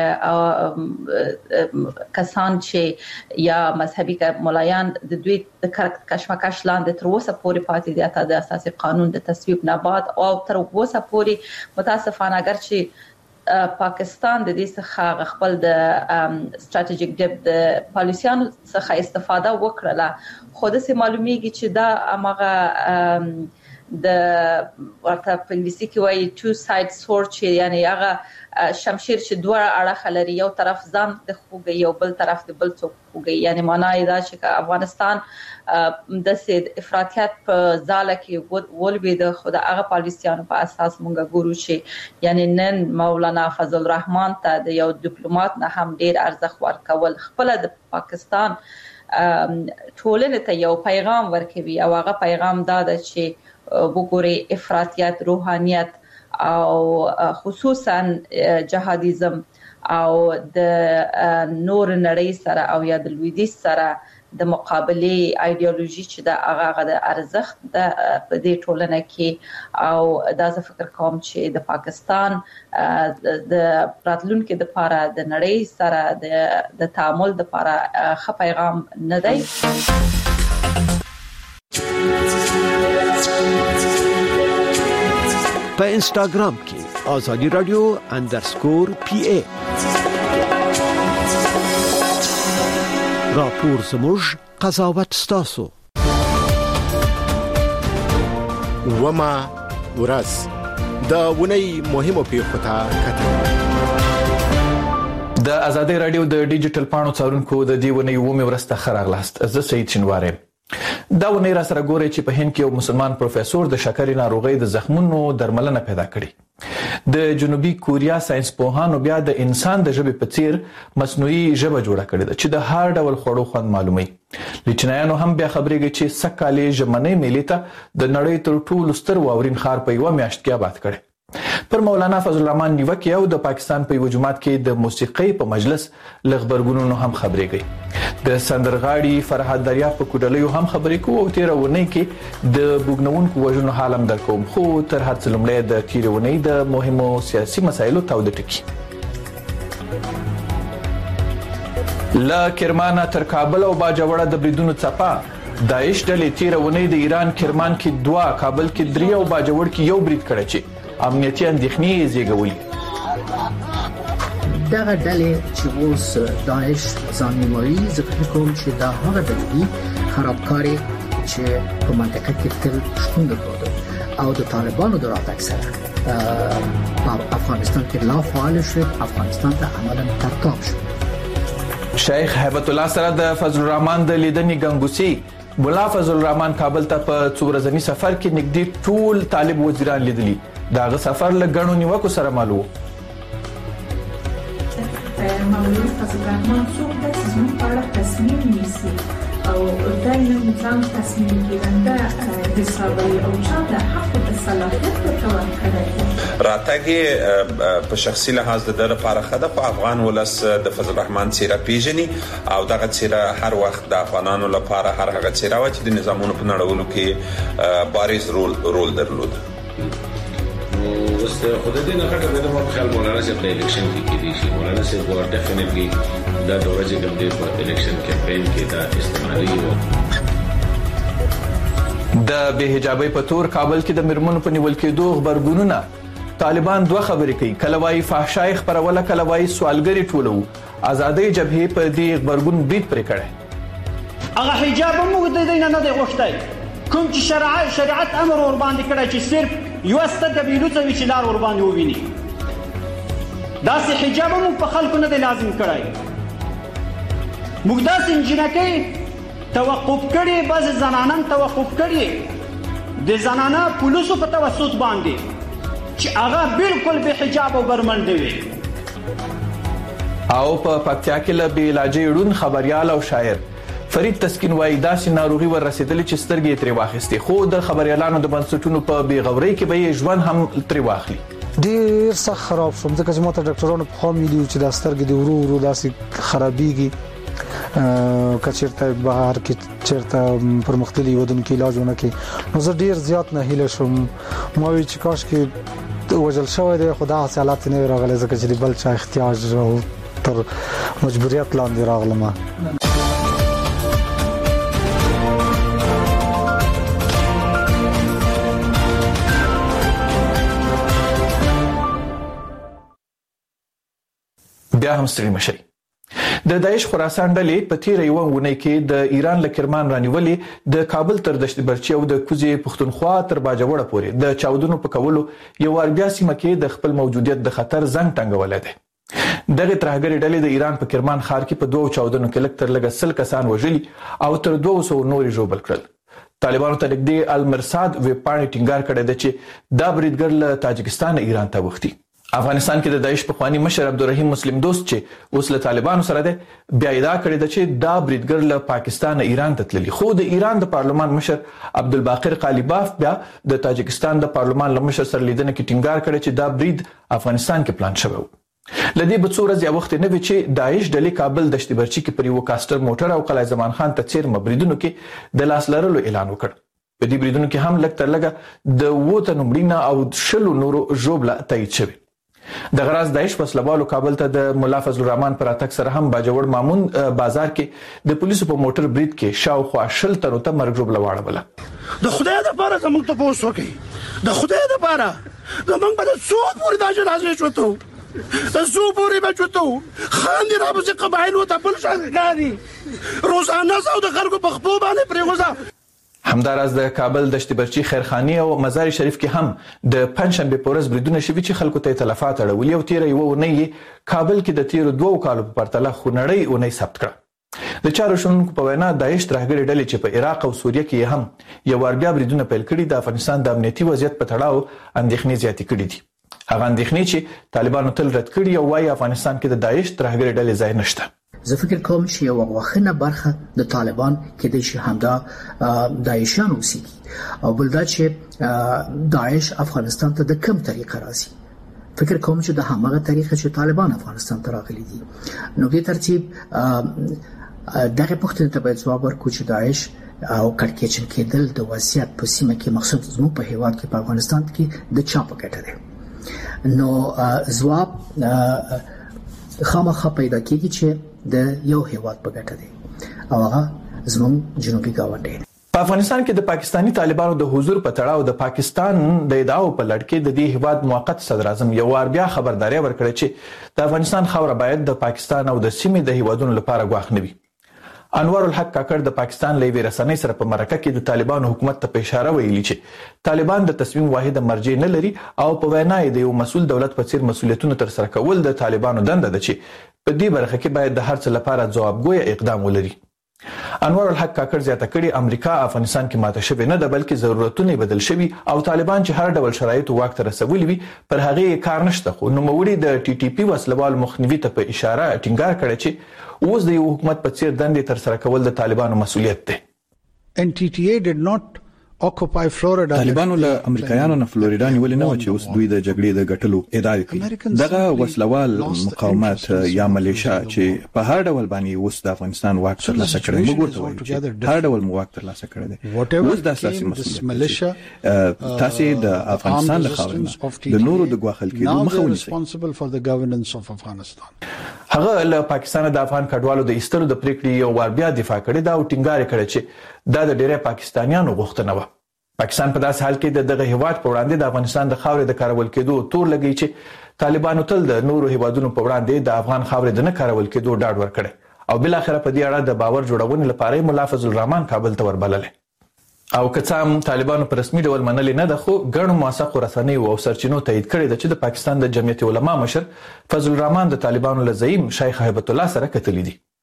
کسان چې یا مذهبي مولایان د دوی د کشمکش لاندې تر اوسه پورې پاتې دي ته د اساسي قانون د تصویب نه بعد او تر اوسه پورې متاسفانه اگر چې پاکستان د دې څخه خپل د استراتیژیک ډیپ د پالیسیانو څخه استفاده وکړه خو د سه معلومیږي چې دا امغه د ورته په انګلیسي کې وایي two side sword چې یعنی هغه شمشیر چې دوه اړخ لري یو طرف ځان د خوګي یو بل طرف د بل څوک خوګي یعنی معنی دا چې افغانستان د سید افراطیت په ځاله کې ولوي د خدای هغه پالیسیانو په اساس مونږ ګورو چې یعنی نن مولانا فضل الرحمن ته د یو ډیپلوماټ نه هم ډیر ارزښت ورکول خپل د پاکستان ټولنې ته یو پیغام ورکوي او هغه پیغام دا ده چې وګوري افراطیت روحانيت او خصوصا جهادیزم او د نور نړۍ سره او یا د لویدیځ سره د مقابله ایدئولوژي چې د هغه د ارزښت د په دې ټولنه کې او دا زه فکر کوم چې د پاکستان د راتلونکو د لپاره د نړۍ سره د تعامل د لپاره ښه پیغام نه دی. په انستګرام کې آزادی رادیو _PA راپور زموږ قضاوت ستاسو. وما ورځ د ونی مهمو پیښو ته کتل. د آزادی رادیو د ډیجیټل پاڼو څارونکو د دې ونی ومه ورسته خراغلاست. زه سید شنواره دا ونی را سره ګوري چې په هند کې یو مسلمان پروفیسور د شکرې ناروغۍ د زخمونو درملنه پیدا کړي. د جنوبي کوریا ساينس پوهانو بیا د انسان د ژبې په څیر مصنوعي ژبه جوړه کړې ده چې د هر ډول خوړو خوند معلومي. لچنایانو هم بیا خبرېږي چې سکهاله ژمنې ملي ته د نړۍ تر ټولو ستر واورین ښار په یو میاشت کې آباد کړي. پر مولانا فضل الرحمن نیوکه او د پاکستان په یو جماعت کې د موسیقۍ په مجلس لغبرګونونو هم خبرېږي. د سندرغاړي فرحات دریا په کوډلیو هم خبرې کوي او تیر ونی کې د بوګنونکو وژنو حالم درکوم خو تر هر څه لومړی د تیر ونی د مهمو سیاسي مسایلو تاود ټکی. لا کرمان تر کابل او باجوړه د بریدونو چپا داعش ډلې تیر ونی د ایران کرمان کې 2 کابل کې 3 او باجوړ کې یو برید کړی چې امنیتي اندېښنې زیږولې. دغه ډلې چې اوس داعش ځانموي ذکر کوم چې دا هغه ډلې خرابکاري چې په منطقه کې تل شتون درلود او د طالبانو د راتګ سره په افغانستان کې لا فعال شو، افغانستان ته عملاً ترتاب شو. شیخ هیبت الله سره د فضل الرحمن د لیدنې ګنګوسي. مولا فضل الرحمن کابل ته په څو ورځنی سفر کې نږدې ټول طالب وزیران لیدلي. داغه سفر له غنو نیوکو سره مالو. مولانا فضل الرحمن څوک د زموږ په اړه تصمیم نیسي او دا یو نظام تصمیم کېدنده حسابي او چې د حق د صلاحیت ورکول کړی راتګي په شخصي لحاظ د لپاره خده په افغان ولس د فضل الرحمن سیره پیژني او دغه سیره هر وخت د افغانانو لپاره هر هغه سیره و چې د نظامونو په نړولو کې بارز رول درلود. وست خدای نه کټه د مو خیال مولانا چې په الیکشن کې دي شي مولانا چې ور ډیفینټلی دا د ورځې کوم دی په الیکشن کمپاین کې دا استعمالي و. د به حجابي په تور کابل کې د مرمنو په نیول کېدو خبرګونونه طالبان دوه خبرې کوي. کله وايي فحشای خبروله، کله وايي سوالګری ټولو. آزادۍ جبهې په دې خبرګون برید پرې کړی. هغه حجاب موږ د دې نه دی غوښتای کوم چې شریعت امر ور باندې کړی چې صرف یو ستګ بیلوڅ وی چې لار ور باندې وویني. دا سه حجاب موږ په خلکو نه دی لازم کړای. موږ داسې انجنکې توقف کړي، بعض زنانان توقف کړي د زنانه پولیسو په توسط باندې چې هغه بالکل به حجاب او برمنډه وي. او په پکتیا کې له بیلاجې ړوند خبريال او شاعر فرید تسکین وایي داسې ناروغي ور رسیدلې چې سترګې ترې واخیستې، خو د خبريالانو د بنسټونو په بېغورۍ کې به یې ژوند هم ترې واخلي. ډېر سخت خراب شوم ځکه چې ماته ډاکټرانو په خوا ویلي چې دا سترګې د ورو ورو داسې خرابېږي، کچېرته بهر کې چېرته پرمختللي هېوادونو کې علاج ونه کړي. نو زه ډېر زیات ناهیله شوم. ما وایي چې کاش کې وژل شوی دی، خو دا هسې حالات نه وي راغلی ځکه چې د بل چا احتیاج او تر مجبوریت لاندې راغلم. بیا هم ستړي مشي. د داعش خراسان ډلې په تیر یو ونې کې د ایران له کرمان رانیولې د کابل تر دشت برچي او د کوزي پښتونخوا تر باجوړه پورې د چاودنو په کولو یو ور بیا سیمه کې د خپل موجودیت د خطر زنګ ټنګولای دی. دغه ترهګری ډلې د ایران په کرمان ښار کې په دوه چاودنو کې لږ تر لږه 100 کسان وژلي او تر 200 نور ژوبل کړل. طالبانو ته نږدې المرصاد ویب پاڼې ټینګار کړی دی چې دا بریدګر له تاجکستان ایران ته وختي. افغانستان کې د داعش پخوانی مشر عبدالرحیم مسلم دوست چې اوس له طالبانو سره دی بیا ادعا کړې ده چې دا بریدګر له پاکستان ایران ته تللی، خو د ایران د پارلمان مشر عبدالباقر قالیباف بیا د تاجکستان د پارلمان له مشر سره لیدنه کې ټینګار کړی چې دا برید افغانستان کې پلان شوی و. لدې به څو ورځې وخت نه وي چې داعش ډلې کابل دشت برچي کې پر یو کاستر موټر او قلعه زمان خان ته څیر مبریدونو کې د لاس لرلو اعلان وکړ. په دې بریدونو کې هم لږ تر لږه د 2 تنو مړینه او 20 نورو ژوبله تایید شوی. د غراز داعش وسلوالو کابل ته د مولا فضل الرحمن پر اتک سره هم باجوړ مامون بازار کې د پولیسو په موټر برید کې شاوخوا 20 تنو ته مرګ ژوبله واړوله. د خدای لپاره زموږ ته پوښتنه وکړي، د خدای لپاره زموږ په څو پورې دا جنازې شوته، د څو پورې بچوته خاندي راځي قبایل او تبل شاګانی روزانه زو د خلکو په خپل باندې پریوزه. همداراز د کابل دشت برچي خیرخانی او مزار شریف کې هم د پنځشنبه په ورځ بریدونه شوي چې خلکو ته تلفات اړولي او تیر یو ونې کابل کې د تیر 2 کالو په پرتله خونړی ونې ثبت کړه. د چارو شونکو په وینا داعش ترهګری ډلې چې په عراق او سوریه کې هم یو ور بیا بریدونه پیل کړي د افغانستان د امنیتي وضعیت په تړاو اندېښنې زیاتې کړې دي. هغه اندېښنې چې طالبانو تل رد کړي او وايي افغانستان کې د داعش ترهګری ډلې ځای نشته. زه فکر کوم چې یو غوښنه برخه د طالبان کې د شي همدا داعشان اوسېږي او بل دا چې داعش افغانستان ته د کوم طریقه راځي. فکر کوم چې د همغه طریقه چې طالبان افغانستان ته راغلي دي. نو په ترتیب دغه پوښتنه ته باید ځواب ورکړو چې داعش او کړکېچن کېدل د وضعیت په سیمه کې مخصوص زموږ په هیواد کې په افغانستان کې د چا په ګټه ده. نو ځواب خامخا پیدا کیږي چې د یو هیواد په ګټه دی او هغه زموږ جنوبي ګاونډی. په افغانستان کې د پاکستانی طالبانو د حضور په تړاو د پاکستان د ادعاو په لړ کې د دې هیواد موقت صدر اعظم یو وار بیا خبرداري ورکړه چې د افغانستان خاوره باید د پاکستان او د سیمې د هیوادونو لپاره ګواښ نه وي. انور الحق کاکړ د پاکستان لوی رسنۍ سره په مرکه کې د طالبانو حکومت ته په اشاره ویلي چې طالبان د تصمیم واحده مرجع نه لري او په وینا یې د یو مسول دولت په څیر مسولیتونه تر سره کول د طالبانو دنده ده چې په دې برخه کې باید د هر څه لپاره ځوابګوی اقدام ولري. انور الحق کاکړ زیاته کړي امریکا افغانستان کې ماته شوی نه ده بلکې ضرورتونه بدل شوي او طالبان چې هر ډول شرایط واک ته رسولي وي پر هغه کار نشته. خو نوموړي د ټي ټي پی وسلوال مخنیوي ته په اشاره ټینګار کړی چې اوس د یو حکومت په څیر دندې تر سره کول د طالبانو مسولیت دی. NTTA did not occupy Florida. طالبانو له امریکایانو نه فلوریدا نیولې نه و چې اوس دوی د جګړې د ګټلو ادعا کوي. دغه وسلوال مقاومت یا ملیشیا چې په هر ډول باندې اوس د افغانستان واک ترلاسه کړی موږ ورته وایو چې هر ډول واک ترلاسه کړی دی. اوس د اساسي مسؤلیت تاسو د افغانستان د خاورې د نورو د ګواښل کېدو مخه ونیسئ. هغه له پاکستان د افغان کډوالو د ایستلو د پریکړې یو وار بیا دفاع کړې دا او ټینګار کړی چې دا د ډیری پاکستانیانو غوښتنه و. پاکستان په داسې حال کې د دغه هیواد په وړاندې د افغانستان د خاورې د کارول کېدو تور لګی چې طالبانو تل د نورو هیوادونو په وړاندې د افغان خاورې د نه کارول کېدو ډاډ ورکړي او بل اخر په دې اړه د باور جوړونې لپاره مولا فضل الرحمن کابل ته وربلل. او که هم طالبانو په رسمي ډول منلې نه ده خو ګڼو موثقو رسنیو او سرچینو تایید کړی ده چې د پاکستان د جمعیت علما مشر فضل الرحمن د طالبانو له زعیم شیخ هیبت الله سره کتلی دي.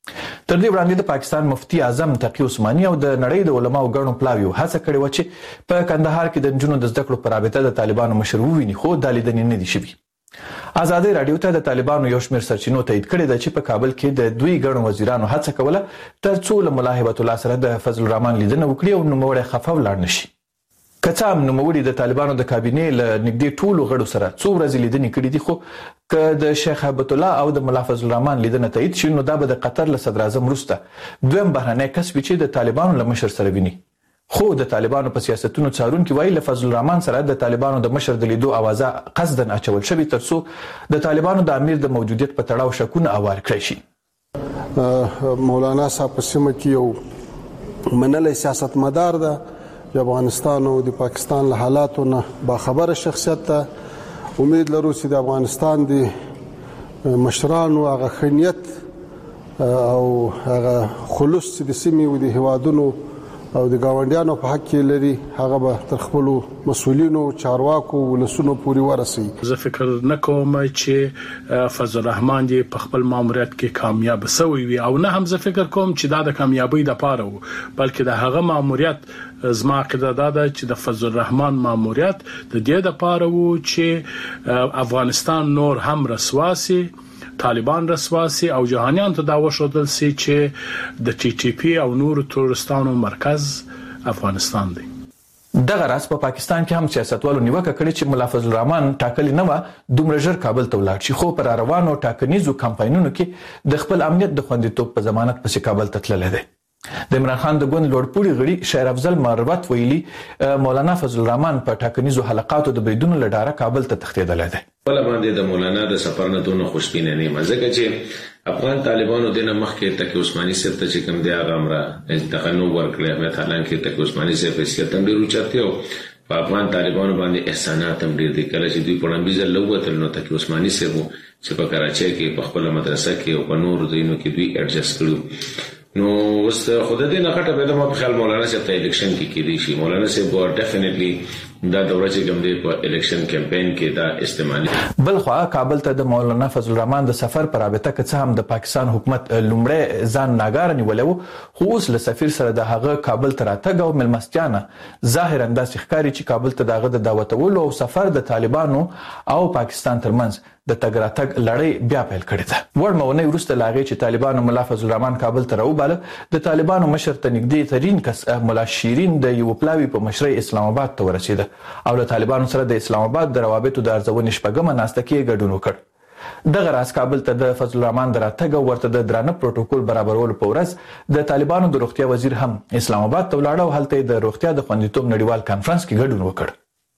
تر دې وړاندې د پاکستان مفتی اعظم تقی عثماني او د نړۍ د علماو ګڼو پلاویو هڅه کړې و چې په کندهار کې د نجونو د زده کړو په رابطه د طالبانو مشر وویني، خو دا لیدنې نه دي شوي. ازادي رادیو ته د طالبانو یو شمېر سرچینو تایید کړی دی چې په کابل کې د دوی ګڼو وزیرانو هڅه کوله تر څو له ملا هیبت الله سره د فضل الرحمن لیدنه وکړي او نوموړی خفه ولاړ نشي. که څه هم نوموړي د طالبانو د کابینې له نږدې ټولو غړو سره څو ورځې لیدنې کړي دي، خو که د شیخ هیبت الله او د ملا فضل الرحمن لیدنه تایید شي نو دا به د قطر له صدر اعظم وروسته دویم بهرنی کس وي چې د طالبانو له مشر سره ویني. خو د طالبانو په سیاستونو څارونکي وایي له فضل الرحمن سره د طالبانو د مشر د لیدو اوازه قصداً اچول شوي ترڅو د طالبانو د امیر د موجودیت په تړاو شکونه اوار کړی شي. مولانا صاحب په سیمه کې یو منلی سیاستمدار ده، د افغانستان او د پاکستان له حالاتو نه باخبره شخصیت ده. امید لرو چې د افغانستان د مشرانو هغه ښه نیت او هغه خلوص چې د سیمې او د هیوادونو او د گاونډیانو په حق کې لري هغه به تر خپل مسؤلینو چارواکو ولسونو پورې ورسي. زه فکر نه کوم چې فضل الرحمن دی په خپل ماموریت کې کامیاب شوی وي او نه هم زه فکر کوم چې دا د کامیابی د پاره وو، بلکې د هغه ماموریت زما عقیده دا ده چې د فضل الرحمن ماموریت د دې د پاره وو چې افغانستان نور هم رسواسي، طالبان رسواسي او جهانیان ته دا وشودل سي چې د ټي ټي پی او نور تورستانو مرکز افغانستان دی. دغه راز په پاکستان کې هم سیاستوالو نیوکه کړې چې ملا فضل الرحمن ټاکلې نه و دومره ژر کابل ته ولاړ شي، خو پر روانو ټاکنیزو کمپاینونو کې د خپل امنیت د خوندیتوب په ضمانت پسې کابل ته تللی دی. د عمران خان د ګوند لوړپوړي غړي شیر افضل مروت ویلي مولانا فضل الرحمن په ټاکنیزو حلقاتو د بریدونو له ډاره کابل ته تښتېدلی دی. بل باندې د مولانا د سفر نه دونه خوشبینه نه مزه چې افغان طالبانو د مخکې تکي عثماني صاحب ته چې کوم دی هغه امره تخنو ورکړی مې حالانکه تکي عثماني صاحب حیثیت هم ډیر اوچته او په افغان طالبانو باندې احسانات هم ډیر دي. کله چې دوی په لمبیزه لوتل نو تکي عثماني صاحب چې په کراچۍ کې په خپل مدرسه کې او په نور ځایونو کې دوی اډجست کړو. نو وس خدای دې نه کټه به د ما په خیال مولانا صاحب ته الیکشن کې کېدی شي. مولانا صاحب ور ډیفینټلی دا دوره چې کوم دی په الیکشن کمپاین کې دا استعمالي. بل خو کابل ته د مولانا فضل الرحمن د سفر پر رابطه کې څه هم د پاکستان حکومت لومړی ځان ناګار نیولو، خو اوس له سفیر سره د هغه کابل ته راتګ او ملمستیانه ظاهرا داسې ښکاري چې کابل ته دغه د دعوتولو او سفر د طالبانو او پاکستان ترمنځ د تګ راتګ لړۍ بیا پیل کړې ده. وړمونې وروسته لاغې چې طالبانو ملا فضل الرحمن کابل ته راوباله، د طالبانو مشر ته نږدې ترين کس ملا شیرین د یو پلاوی په مشرۍ اسلام آباد ته ورسېده او له طالبانو سره د اسلام آباد د روابطو د ارزونې شپږمه ناسته کې ګډون وکړ. دغه راز کابل ته د فضل الرحمن د راتګ او ورته د درانه پروتوکول برابرولو په ورځ د طالبانو د روغتیا وزیر هم اسلام آباد ته ولاړ او هلته د روغتیا د خوندیتوب نړیوال کانفرنس کې ګډون وکړ.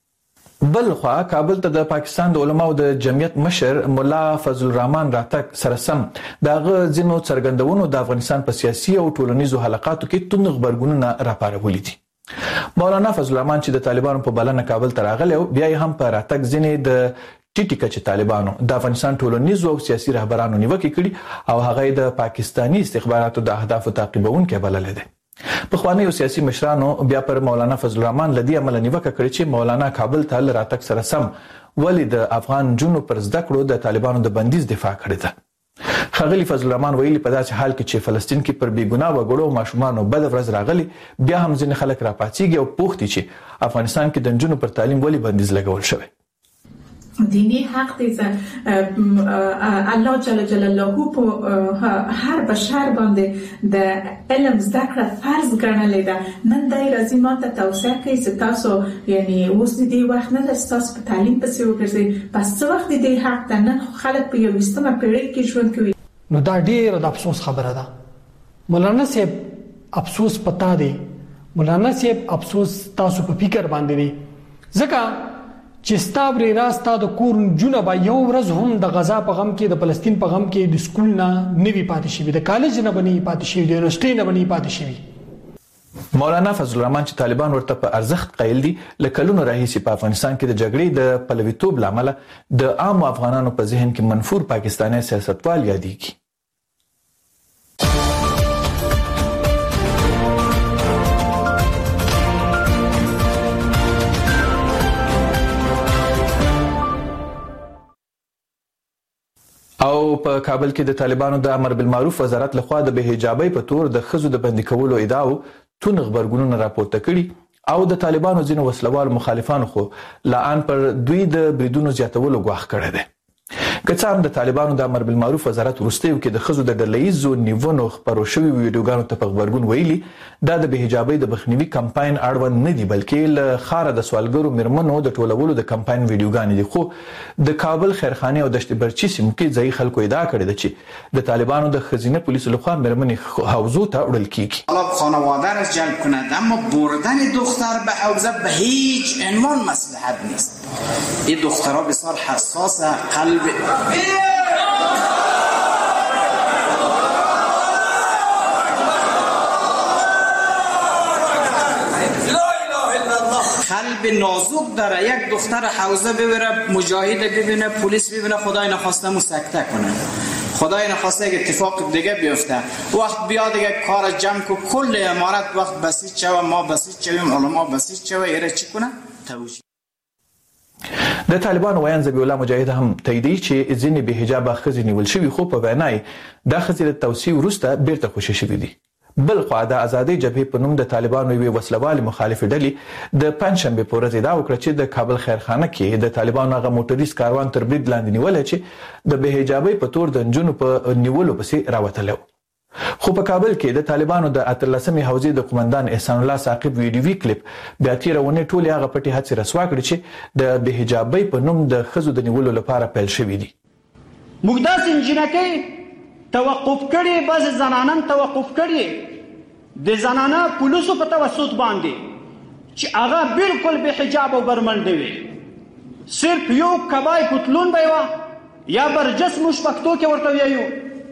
بل خو کابل ته د پاکستان د علماو د جمعیت مشر مولا فضل الرحمن راتګ سره سم دغه ځینو څرګندونو د افغانستان په سیاسي او ټولنیزو حلقاتو کې توند خبرګونونه راپارولي دي. مولانا فضل الرحمن چې د طالبانو په بلنه کابل ته راغلی او بیا هم په راتګ ځینې د ټیټی کچې طالبانو د افغانستان ټولنیزو او سیاسي رهبرانو نیوکه کړي او هغه د پاکستانی استخباراتو د اهدافو تعقیبونکي بللی دی. په خوانیو سیاسي مشرانو بیا پر مولانا فضل الرحمن لدی عمل نیوکه کړی چې مولانا کابل ته راتګ سره سم ولې د افغان جنو پر زده کړو د طالبانو د بندیز دفاع کړې ده. ښاغلي فضل الرحمن ویلي په داسې حال کې چې فلسطین کې پر بیګناه وګړو او ماشومانو بد ورځ راغلي بیا هم ځینې خلک راپاڅیږي او پوښتي چې افغانستان کې د نجونو پر تعلیم ولې بندیز لګول شوی. دینی حق دی الله جل جلاله په هر بشر باندې د علم زده کړه فرض ګڼلې ده. نن دای راځي ماته توصیه کوي چې تاسو یعنی اوس دې وخت نه تاسو په تعلیم پسې وګرځئ، پس څه وخت دې حق ته نن خلک په 20مه پیړۍ کې ژوند کوي. نو دا ډېر د افسوس خبره ده. مولانا صاحب افسوس پتا دی، مولانا صاحب افسوس تاسو په فکر باندې دی ځکه چې ستابري راستا د کور جونه با یو ورځ هم د غزا په غم کې د فلسطین په غم کې د سکول نه نوي پاتې شي، د کالج نه بني پاتې شي، د یونیورسيټي نه بني پاتې شي. مولانا فضل الرحمن چې طالبان ورته په ارزښت قایل دي لکلونو راهیسي په افغانستان کې د جګړې د پلویتوب لامل د عام افغانانو په ذهن کې منفور پاکستاني سیاستوال یادېږي. او په کابل کې د طالبانو د امر بالمعروف وزارت لخوا د بهجابۍ په تور د ښځو د بندي کولو ادعاو تون خبرګونونه راپورته کړي او د طالبانو ځینو وسلوال مخالفانو خو لعن پر دوی د بریدونو زیاتولو غواخ کړی دی. که څه هم د طالبانو د امر بالمعروف وزارت وروستیو کې د ښځو د ډلهییزو نیونو خپرو شوي ویډیوګانو ته په غبرګون ویلي دا د بهجابۍ د مخنیوي کمپاین اړوند نه دي بلکې له ښاره د سوالګرو میرمنو د ټولولو د کمپاین ویډیوګانې دي. خو د کابل خیرخانې او دشت برچي سیمو کې ځایي خلکو ادعا کړې ده چې د طالبانو د ښځینه پولیسو لخوا میرمنې حوزو ته وړل کیږي. حالا خانواده را جلب کند اما بردن دختر به حوزه به هیچ عنوان مصلحت نیست. این دخترها بسیار حساسه قلب قلب نازک داره. یک دختر حوزه ببره مجاهد ببینه پلیس ببینه خدای نخواسته مسکته کنه خدای نخواسته یک اتفاق دیگه بیفته وقت بیاد دیگه کار جمع کو کل امارت وقت بسیج شوه ما بسیج شویم علما بسیج شوه ایره چی کنه توجیه. د طالبانو ویان ذبیح الله مجاهد هم تاییدوي چې ځینې بېحجابه ښځې نیول شوي خو په وینا یې دا ښځې له توصیې وروسته بیرته خوشي شوي دي. بل خوا د ازادۍ جبهې په نوم د طالبانو یوې وسلوالې مخالفې ډلې د پنجشنبې په ورځ ادعا وکړه چې د کابل خیرخانه کې د طالبانو هغه موټریز کاروان تر برید لاندې نیولی چې د بېحجابۍ په تور د نجونو په نیولو پسې راوتلی و. خو په کابل کې د طالبانو د 18مې حوزې د قومندان احسان الله ثاقب ویډیوي کلیپ بیا تېره اونۍ ټولې هغه پټې هڅې رسوا کړې چې د بېحجابۍ په نوم د ښځو د نیولو لپاره پیل شوي دي. موږ داسې نجونکۍ توقف کړې بعضې زنانان توقف کړې د زنانه پولیسو په توسط باندې چې هغه بالکل بېحجاب او برمنډې وي صرف یو کبای پتلون به یې وه یا برجس موږ پښتو کې ورته وایو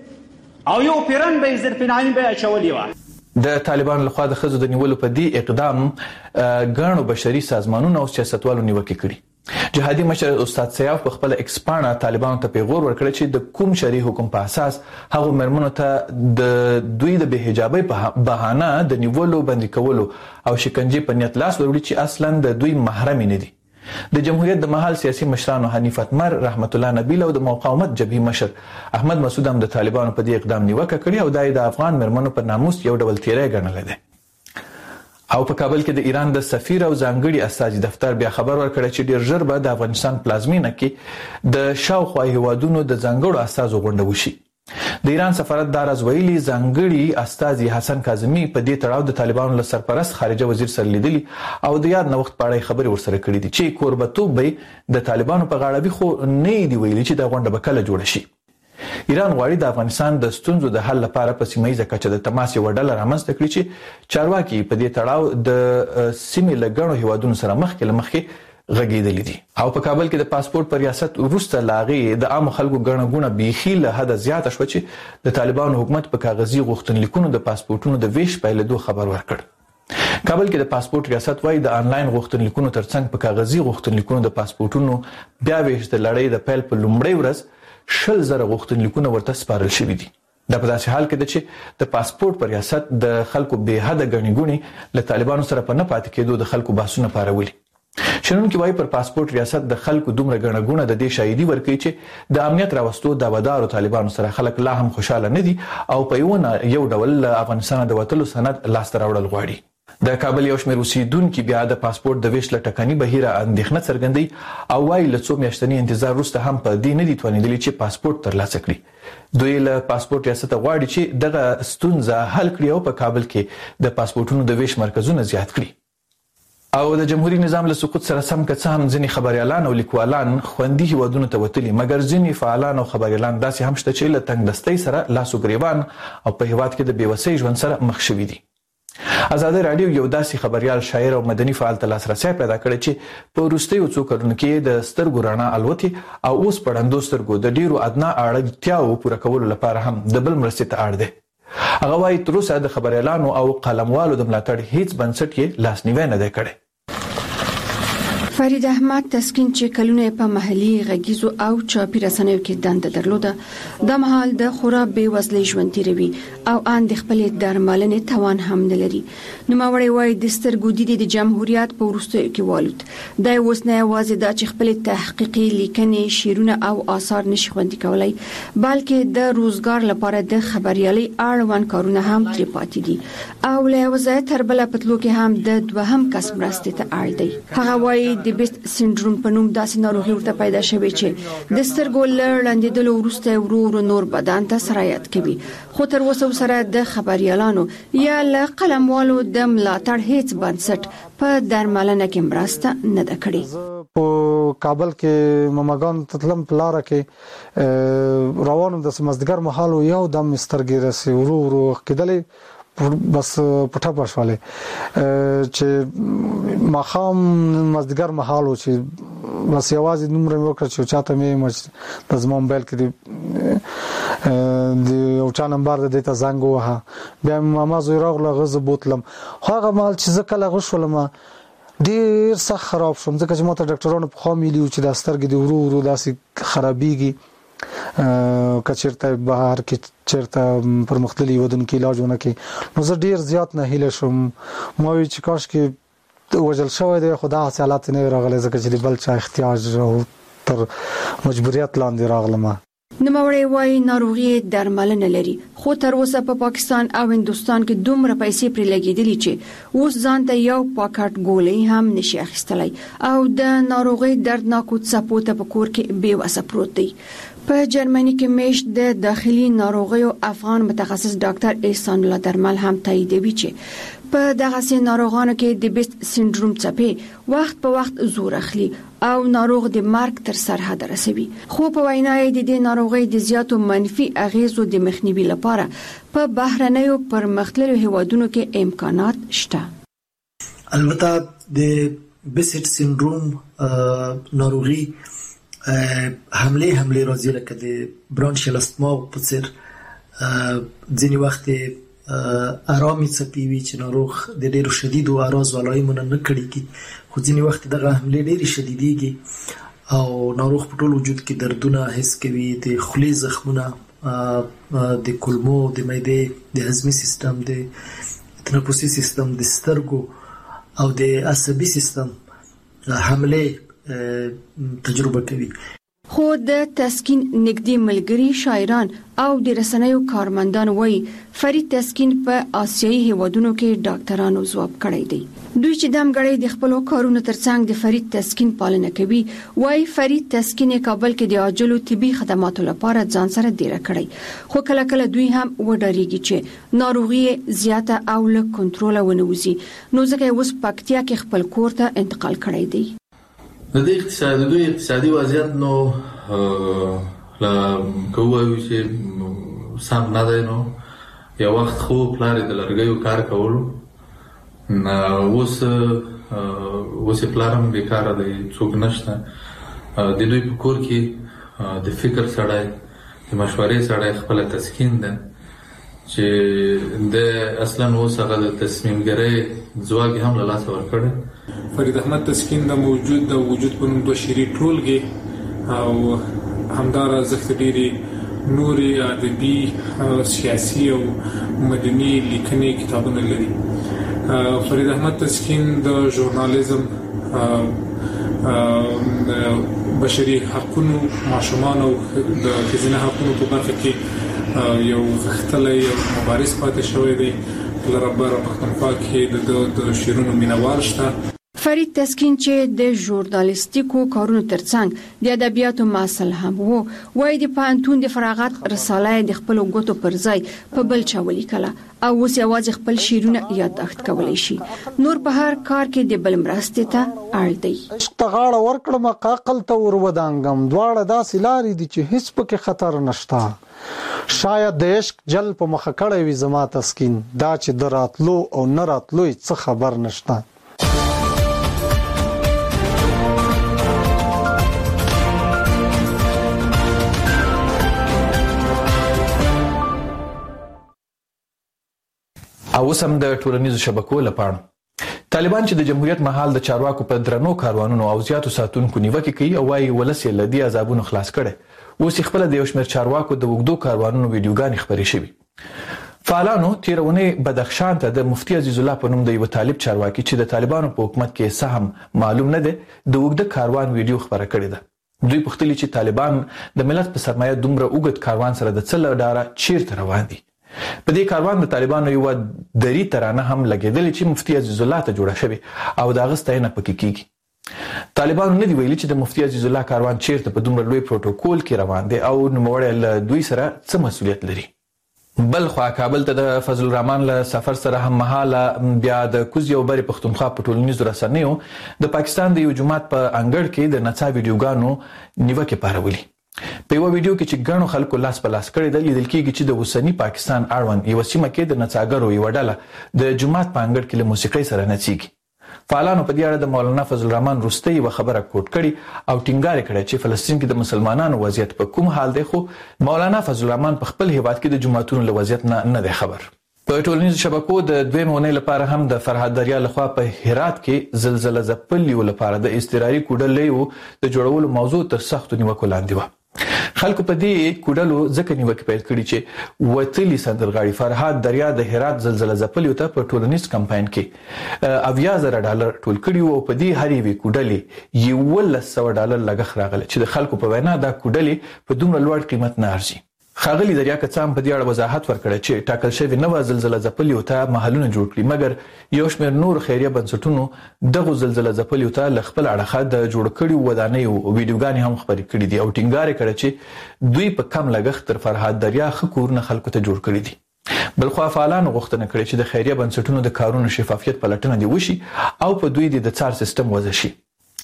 او یو پیرن به زرپنانی به اچولی و. د طالبانو لخوا د ښځو د نیولو په دې اقدام ګڼو بشري سازمانونو او سیاستوالو نیوکې کړي. جهادي مشر استاد سیاف په خپل ایکس پاڼه طالبانو ته پیغور ورکړی چې د کوم شرعي حکم په اساس هغو میرمنو ته د دوی د بېحجابۍ په بهانه د نیولو بندي کولو او شکنجې په نیت لاس وروړي چې اصلا د دوی محرمې نه دي. د جمهوریت د مهال سیاسي مشرانو حنیف اتمر رحمت الله نبیل او د مقاومت جبهې مشر احمد مسعود هم د طالبانو په دې اقدام نیوکه کړې او دا یې د افغان میرمنو په ناموس یو ډول تیری ګڼلی دی. او په کابل کې د ایران د سفیر او ځانګړي استازي دفتر بیا خبر ورکړی چې ډیر ژر به د افغانستان پلازمینه کې د شاوخوا هیوادونو د ځانګړو استازو غونډه وشي. د ایران سفارت دا راز ویلي ځانګړي استازي حسن کاظمي په دې تړاو د طالبانو له سرپرست خارجه وزیر سره لیدلي او د یاد نوښت په اړه خبرې ورسره کړې دي چې کوربتوب به د طالبانو په غاړه وي خو نه دی ویلي چې دا غونډه به کله جوړه شي. ایران غواړي د افغانستان د ستونزو د حل لپاره په سیمه ییزه کچه د تماس یوه ډله رامنځته کړي چې چارواکي په دې تړاو د سیمې له ګڼو هیوادونو سره مخکې له مخکې غږیدلی دي. او په کابل کې د پاسپورت په ریاست وروسته له هغې د عامو خلکو ګڼه ګوڼه بیخي له حده زیاته شوه چې د طالبانو حکومت په کاغذي غوښتنلیکونو د پاسپورټونو د ویش پیلېدو خبر ورکړ. کابل کې د پاسپورت ریاست وایي د آنلاین غوښتنلیکونو ترڅنګ په کاغذي غوښتنلیکونو د پاسپورټونو بیا ویش د لړۍ د پیل په لومړۍ ورځ 100,000 غوښتنلیکونه ورته سپارل شوي دي. دا په داسې حال کې ده چې د پاسپورت په ریاست د خلکو بې حده ګڼې ګوڼې له طالبانو سره په نه پاتې کېدو د خلکو بحثونه پارولي. شنونکي وایي پر پاسپورت ریاست د خلکو دومره ګڼه ګوڼه د دې شاهدي ورکوي چې د امنیت راوستو دعوادارو طالبانو سره خلک لا هم خوشحاله نه دي او په یو ډول له افغانستانه د وتلو سند لاسته راوړل غواړي. د کابل یو شمېر اوسېدونکي بیا د پاسپورت د ویش له ټکني بهیره اندېښنه څرګندوي او وایي له څو میاشتني انتظار وروسته هم په دې نه دي توانېدلي چې پاسپورت ترلاسه کړي. دوی له پاسپورت ریاسته غواړي چې دغه ستونزه حل کړي او په کابل کې د پاسپورټونو د ویش مرکزونه زیات کړي. او د جمهوریت نظام له سقوط سره سم که څه هم ځینې خبریالان او لیکوالان خوندي هیوادونو ته وتلي مګر ځینې فعالان او خبریالان داسې هم شته چې له تنګدستۍ سره لاس و ګریوان او په هیواد کې د بېوسۍ ژوند سره مخ شوي دي. ازادي راډیو یو داسې خبریال شاعر او مدني فعال ته لاسرسی پیدا کړی چې په وروستیو څو کلونو کې د سترګو رڼا الوتې او اوس په ړندو سترګو د ډیرو ادنا اړتیاوو پوره کولو لپاره هم د بل مرستې ته اړ دی. هغه وایي تر اوسه د خبریالانو او قلموالو د ملاتړ هیڅ بنسټ یې لاسنیوی نه دی کړی. فرید احمد تسکین چې کلونه په محلي غږیزو او چاپی رسنیو کې دنده درلوده د مهال د خورا بې وزلۍ ژوند تیروي او ان د خپل درملنې توان هم نه لري. نو ماوړی وای د سترګو د جمهوریت په وروستیو کې والوت د اوس نه یوازې د چې خپل تحقیقي لیکنې شیرونه او آثار نشي خوندي کولای بلکې د روزګار لپاره د خبريالي اړوند کارونه هم تر پاتې دي او له وزارت تر بل پتلو کې هم د دوهم کس مرستې ته اړ دی. هغه وای د بیست سندروم په نوم داسې ناروغي ورته پیدا شوې چې د سترګو لړندېدل وروسته ورو نور بدن ته سرایت کوي خو تر اوسه سره د خبريالانو یا له قلموالو د ملاتړ هیڅ بنسټ په درملنه کې مرسته نه ده کړې. په کابل کې مماګان تطلم پلاره کې روانو د سمزدګر محل یو د مسترګي رسي ورو کېدلې بس پټه پښواله چې مخام مزدګر محالو چې بس یوازې نمبر وکړ چې چاته مې د زما موبایل کې د یو چا نمبر د ته زنګ وها بیا ما زوی راغله غزه بوتلم هغه مال چې زکه غوښولم ډیر سخت خراب شوم ځکه چې ماته ډاکټرانو په خوا ملي چې د سترګې د ورو داسې خرابيږي کچرته بهر کې چیرته پر مختلفي ودونو کې علاجونه کې نو زه ډیر زیات نه هیله شوم ما وی چې کاش کې وجل شوی دی خدا حالات نه راغله ځکه چې بل چا احتیاج تر مجبوریت لاندې راغلم. نوموړی وایي ناروغي درملنه لري خو تر اوسه په پاکستان او هندستان کې دومره پیسې پرې لګېدلې چې اوس ځان ته یو پاکټ ګولۍ هم نشي اخیستلای او د ناروغي دردناکو څپو ته په کور کې بې وسه پروت دی. په جرمني کې میشت د داخلي ناروغیو افغان متخصص ډاکټر احسان الله درمل هم تاییدوي چې په دغه سي ناروغانو کې د بیست سندروم څپې وخت په وخت زور اخلي او ناروغ د مرګ تر سرحد رسوي خو په وینا د دې ناروغي د زیاتو منفي اغیزو د مخنیوي لپاره په بهرنیو پرمختللو هیوادونو کې امکانات شته. البته د بیست سندروم ناروغي حمله راځي لکه د برانشیل استما په څیر ځینې وخت آرامي څپې وي چې ناروغ د ډېرو شدیدو اعراض علایمو نه کړيږي خو ځینې وخت دغه حمله ډېرې شدیدېږي او ناروغ په ټول وجود کې دردونه حس کوي د خولې زخمونه د کولمو د معدې د هضمي سیستم د تنفسي سیستم د سترګو او د عصبي سیستم حمله تجربه کوي. خو د تسکین نږدې ملګری شاعران او د رسنیو کارمندان وایي فرید تسکین په آسیایي هیوادونو کې ډاکټرانو ځواب کړی دی. دوی چې دمګړی د خپل کارونو ترڅنګ د فرید تسکین پالنه کوي وایي فرید تسکین کابل کې د عاجلو طبي خدماتو لپاره ځان سره ډیر کړی خو کله کله دوی هم وډاریږي چې ناروغي زیاته او له کنټرول ونوزي نو ځکه اوس پکتیا کې خپل کور ته انتقال کړی دی. د اقتصادي وضعیت نو لا کوو چې سم نه دی نو یو وخت خو پلار د لرګیو کار کولو اوس پلارم بیکاره دی څوک نشته د دوی په کور کې د فکر سړی د مشورې سړی خپل تسکین ده چې د اصلا اوس هغه د تصمیم ګرۍ ځواک هم له لاسه ورکړی. فرید احمد تسکین د وجود په نوم دوه شعري ټولګې او همدارا زخت ډېرې نورې ادبي سیاسي او مدني لیکنې کتابونه لري. فرید احمد تسکین د ژورنالیزم بشري حقوقو ماشومان او د ښځینه حقوقو په برخه کې یو غښتلی او مبارز پاتې شوی دی. لربره پښتونخوا کې د شعرونو مینوال شته. فرید تسکین چې د ژورنالیستیکو کارونو ترڅنګ د ادبیاتو مسل هم وو وای د پانتون د فراغت رساله د خپل غوتو پر ځای په بل چا ولیکله او اوس یوازې خپل شعرونه یادداشت کولای شي. نور په هر کار کې د بل مرستې ته اړ دی. اشتغاړ ورکړم عقل ته ور ودانګم دواړه داسې لارې دي چې هیڅ پکې خطر نشته. شاید د عشق جل په مخ کړی وي زما تسکین دا چې دراتلو او نه راتلو څه خبر نشته. او سم د ټولنیزو شبکو لپاره طالبان چې د جمهوریت مهال د چارواکو په درنو کاروانونو او زیاتو ساتونکو نیوکه کوي او وايي ولس یې له دې عذابونو خلاص کړي، اوس خپل د یو شمېر چارواکو د اوږدو کاروانونو ویډیوګانې خپرې شوي. فعالانو تیرونی بدخشان ته د مفتي عزیز الله په نوم د یو طالب چارواکي چې د طالبانو په حکومت کې څه هم معلوم نه دی د اوږده کاروان ویډیو خپره کړې ده. دوی پوښتلي چې طالبان د ملت په سرمایه دومره اوږد کاروان سره د څه له ډاره چیرته روان دي. په دې کاروان د طالبانو یو دري ترانه هم لګېدلې چې مفتي عزیز الله ته جوړه شوې او د هغه ستاینه پکې کیږي. طالبانو نه دی ویلي چې د مفتي عزیز الله کاروان چیرته په دومره لوی پروتوکول کې روان دی او نوموړی له دوی سره څه مسؤلیت لري. بل خوا کابل ته د فضل الرحمن له سفر سره هم مهاله بیا د کوزي او بری پښتونخوا په ټولنیزو رسنیو د پاکستان د یو جماعت په انګړ کې د نڅا ویډیوګانو نیوکه پارولي. په یو ویډیو کې چې ګڼو خلکو لاس په لاس کړی د لیدل کېږي چې د اوسنی پاکستان اړوند یو سیمه کې د نڅاګرو یو ډله د جماعت په انګړ کې له موسیقۍ سره نڅیږي. فعالانو په دې اړه د مولانا فضل الرحمن روستي یو خبره کوټ کړي او ټینګار کړی چې فلسطین کې د مسلمانانو وضعیت په کوم حال دی، خو مولانا فضل الرحمن په خپل هیواد کې د جماعتونو له وضعیت نه دی خبر. په ټولنیزو شبکو د دوی مونې لپاره هم د فرهاد دریا لخوا په هرات کې زلزلہ ځپلیو لپاره د اضطراري کوډلېو د جوړولو موضوع تر سختو نیوکو لاندې و. خلکو په دې کوډلو ځکه نیوکه پیل کړي چې وتلی سندرغاړي فرهاد دریا د هرات زلزلہ ځپلیو ته په ټولنیز کمپاین کې $80,000 ټول کړي او په دې هرې وی کوډلې $1,100 لګښت راغلی چې د خلکو په وینا دا کوډلې په دومره لوړ قیمت نه ارزي. خاغلی دریا کڅام په دې اړه وضاحت ورکړه چې ټاکل شوی نوې زلزلہ ځپلیو ته محلونه جوړ کړي، مګر یو شمېر نور خیریه بنسټونو دغه زلزلہ ځپلیو ته ل خپل اړخه د جوړ کړي ودانۍ او ویډیوګانې هم خپرې کړي دي او ټینګار کړي چې دوی په کم لګښت تر فرهاد دریا خکورونه خلکو ته جوړ کړي دي. بلخوا فعالانو غوښتنه کړې چې د خیریه بنسټونو د کارونو شفافیت پلټنه دی وشي او په دوی د څار سیستم وضع شي.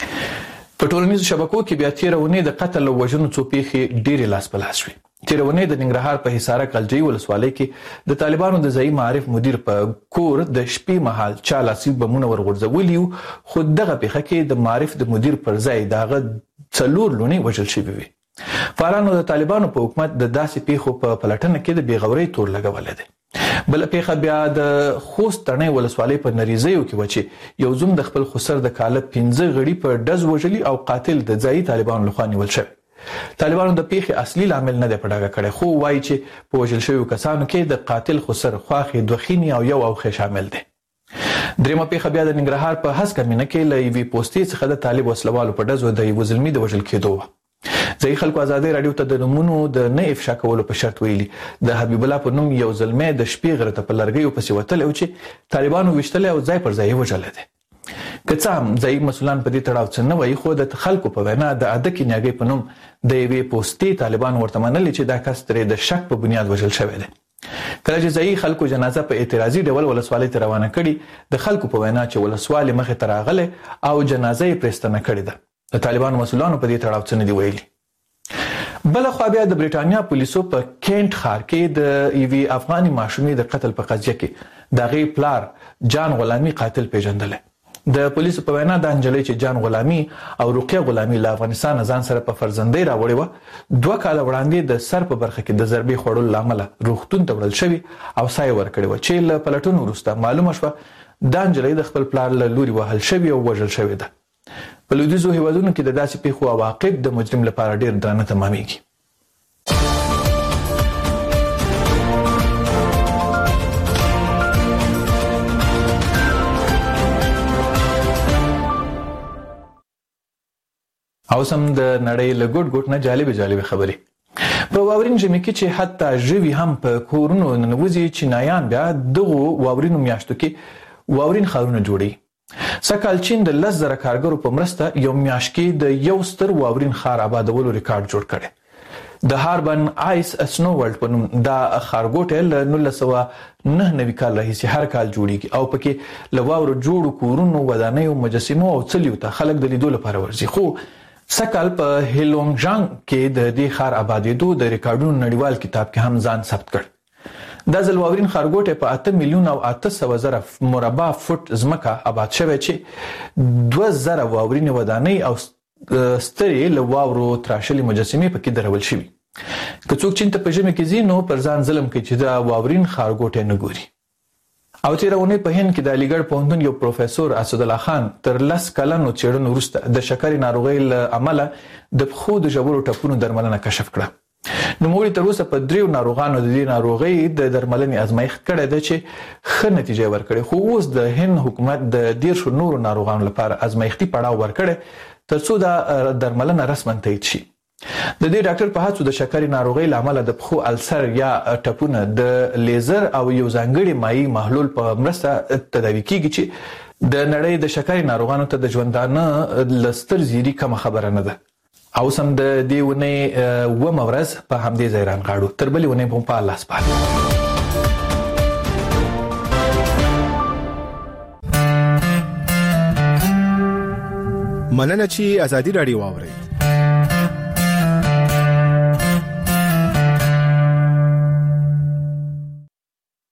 په ټولنیزو شبکو کې بیا تیرونی د قتل او وژنو څو پیښې ډېرې لاس په لاس شوې. تیرونی د ننګرهار په حصار کلجی ولسوالۍ کې د طالبانو د ځایي معارف مدیر په کور د شپې مهال چا لاسي بمونه ورغورځولي، خو دغه پیښه کې د معارف د مدیر پر ځای دغه 4 لونې وژل شوي وي. فعالانو د طالبانو په حکومت د داسې پیښو په پلټنه کې د بیغورۍ تور لګولی دی. بل پیښه بیا د خوست تڼۍ ولسوالۍ په نریزیو کې و چې یو زوم د خپل خسر د کاله 15 غړي په ډز وژلي او قاتل د ځایي طالبانو لخوا نیول شوی. طالبانو د پیښې اصلي لامل نه دی په ډاګه کړی، خو وایي چې په وژل شویو کسانو کې د قاتل خسر خواښې 2 خینې او 1 اوښې شامل دي. درېیمه پیښه بیا د ننګرهار په هسکه مینه کې له یوې پوستې څخه د طالب وسلوالو په ډزو د یوه زلمي د وژل کېدو وه. ځایي خلکو ازادۍ راډیو ته د نومونو د نه افشا کولو په شرط ویلي د حبیب الله په نوم یو زلمی د شپې غره ته په لرګیو پسې وتلی او چې طالبانو ویشتلی او ځای پر ځای یې وژلی دی. که څه هم ځایي مسؤلان په دې تړاو څه نه وایي، خو د خلکو په وینا د عده کینیاګۍ په نوم د یوې پوستې طالبانو ورته منلي چې دا کس ترې د شک په بنیاد وژل شوی دی. کله چې ځایي خلکو جنازه په اعتراضي ډول ولسوالۍ ته روانه کړي، د خلکو په وینا چې ولسوالۍ مخې ته راغلی او جنازه یې پرېستنه کړې ده. د طالبانو مسؤلانو په دې تړاو څه نه دي ویلي. بل خو بیا د بریټانیا پولیسو په کینټ ښار کې د یوې افغاني ماشومې د قتل په قضیه کې د هغې پلار جان غلامي قاتل پیژندلی. د پولیسو په وینا د نجلۍ چې جان غلامي او رقیه غلامي له افغانستان ځان سره په فرزندۍ راوړې وه، 2 کاله وړاندې د سر په برخه کې د ضربې خوړلو له امله روغتون ته وړل شوي او ساه یې ورکړې وه چې له پلټنو وروسته معلومه شوه دا نجلۍ د خپل پلار له لوري وهل شوې او وژل شوې ده. په لویدیځو هیوادونو کې د داسې پیښو عواقب د مجرم لپاره ډېر درانه تمامیږي. او سم د نړۍ له ګوټ ګوټ نه جالب خبرې. په واورین ژمي کې چې حتی ژوي هم په کورونو ننوځي، چینایان بیا دغو واورینو میاشتو کې واورین ښارونه جوړوي. سږکال چین د 10,000 کارګرو په مرسته یو میاشت کې د یو ستر واورین ښار آبادولو ریکارډ جوړ کړی. د هاربن آیس سنو ورلد په نوم دا ښارګوټی له 1999 کال راهیسې هر کال جوړیږي او پکې له واورو جوړو کورونو، ودانیو، مجسمو او څلیو ته خلک د لیدو لپاره ورځي. خو سږکال په هیلونګژانګ کې د دې ښار آبادېدو د ریکارډونو نړیوال کتاب کې هم ځان ثبت کړ. دا ځل واورین ښارګوټی په 8,800,000 مربع فوټ ځمکه آباد شوی چې 2,000 واورینې ودانۍ او سترې له واورو تراشلې مجسمې پکې درول شوي. که څوک چین ته په ژمي کې ځي نو پر ځان ظلم کوي چې دا واورین ښارګوټی نه ګوري. او تیرونه په هند کې د علیګړ پوهنتون یو پروفیسور اسد الله خان تر 10 کلونو څېړنو وروسته د شکرې ناروغۍ له امله د پخو د ژورو ټپونو درملنه کشف کړه. نو موږ تر اوسه په 3 ناروغانو د دې ناروغۍ د درملنې ازمایښت کړی دی چې ښه نتیجه ورکړي، خو اوس د هند حکومت د 10 نورو ناروغانو لپاره ازمایښتي پړاو ورکړي ترڅو دا درملنه رسما تایید شي. د دې ډاکټر په هڅو د شکرې ناروغۍ لامل د پخو السر یا ټپونه د لیزر او یو ځانګړي مایي محلول په مرسته تداوی کیږي چې د نړۍ د شکرې ناروغانو ته د ژوندانه لستر زیری کوم خبره نه ده. او سم د دې ونې و مورز په همدې ځای رانغاړو تر بلې ونې په الله سپارو. مننه چې ازادي رادیو واوري.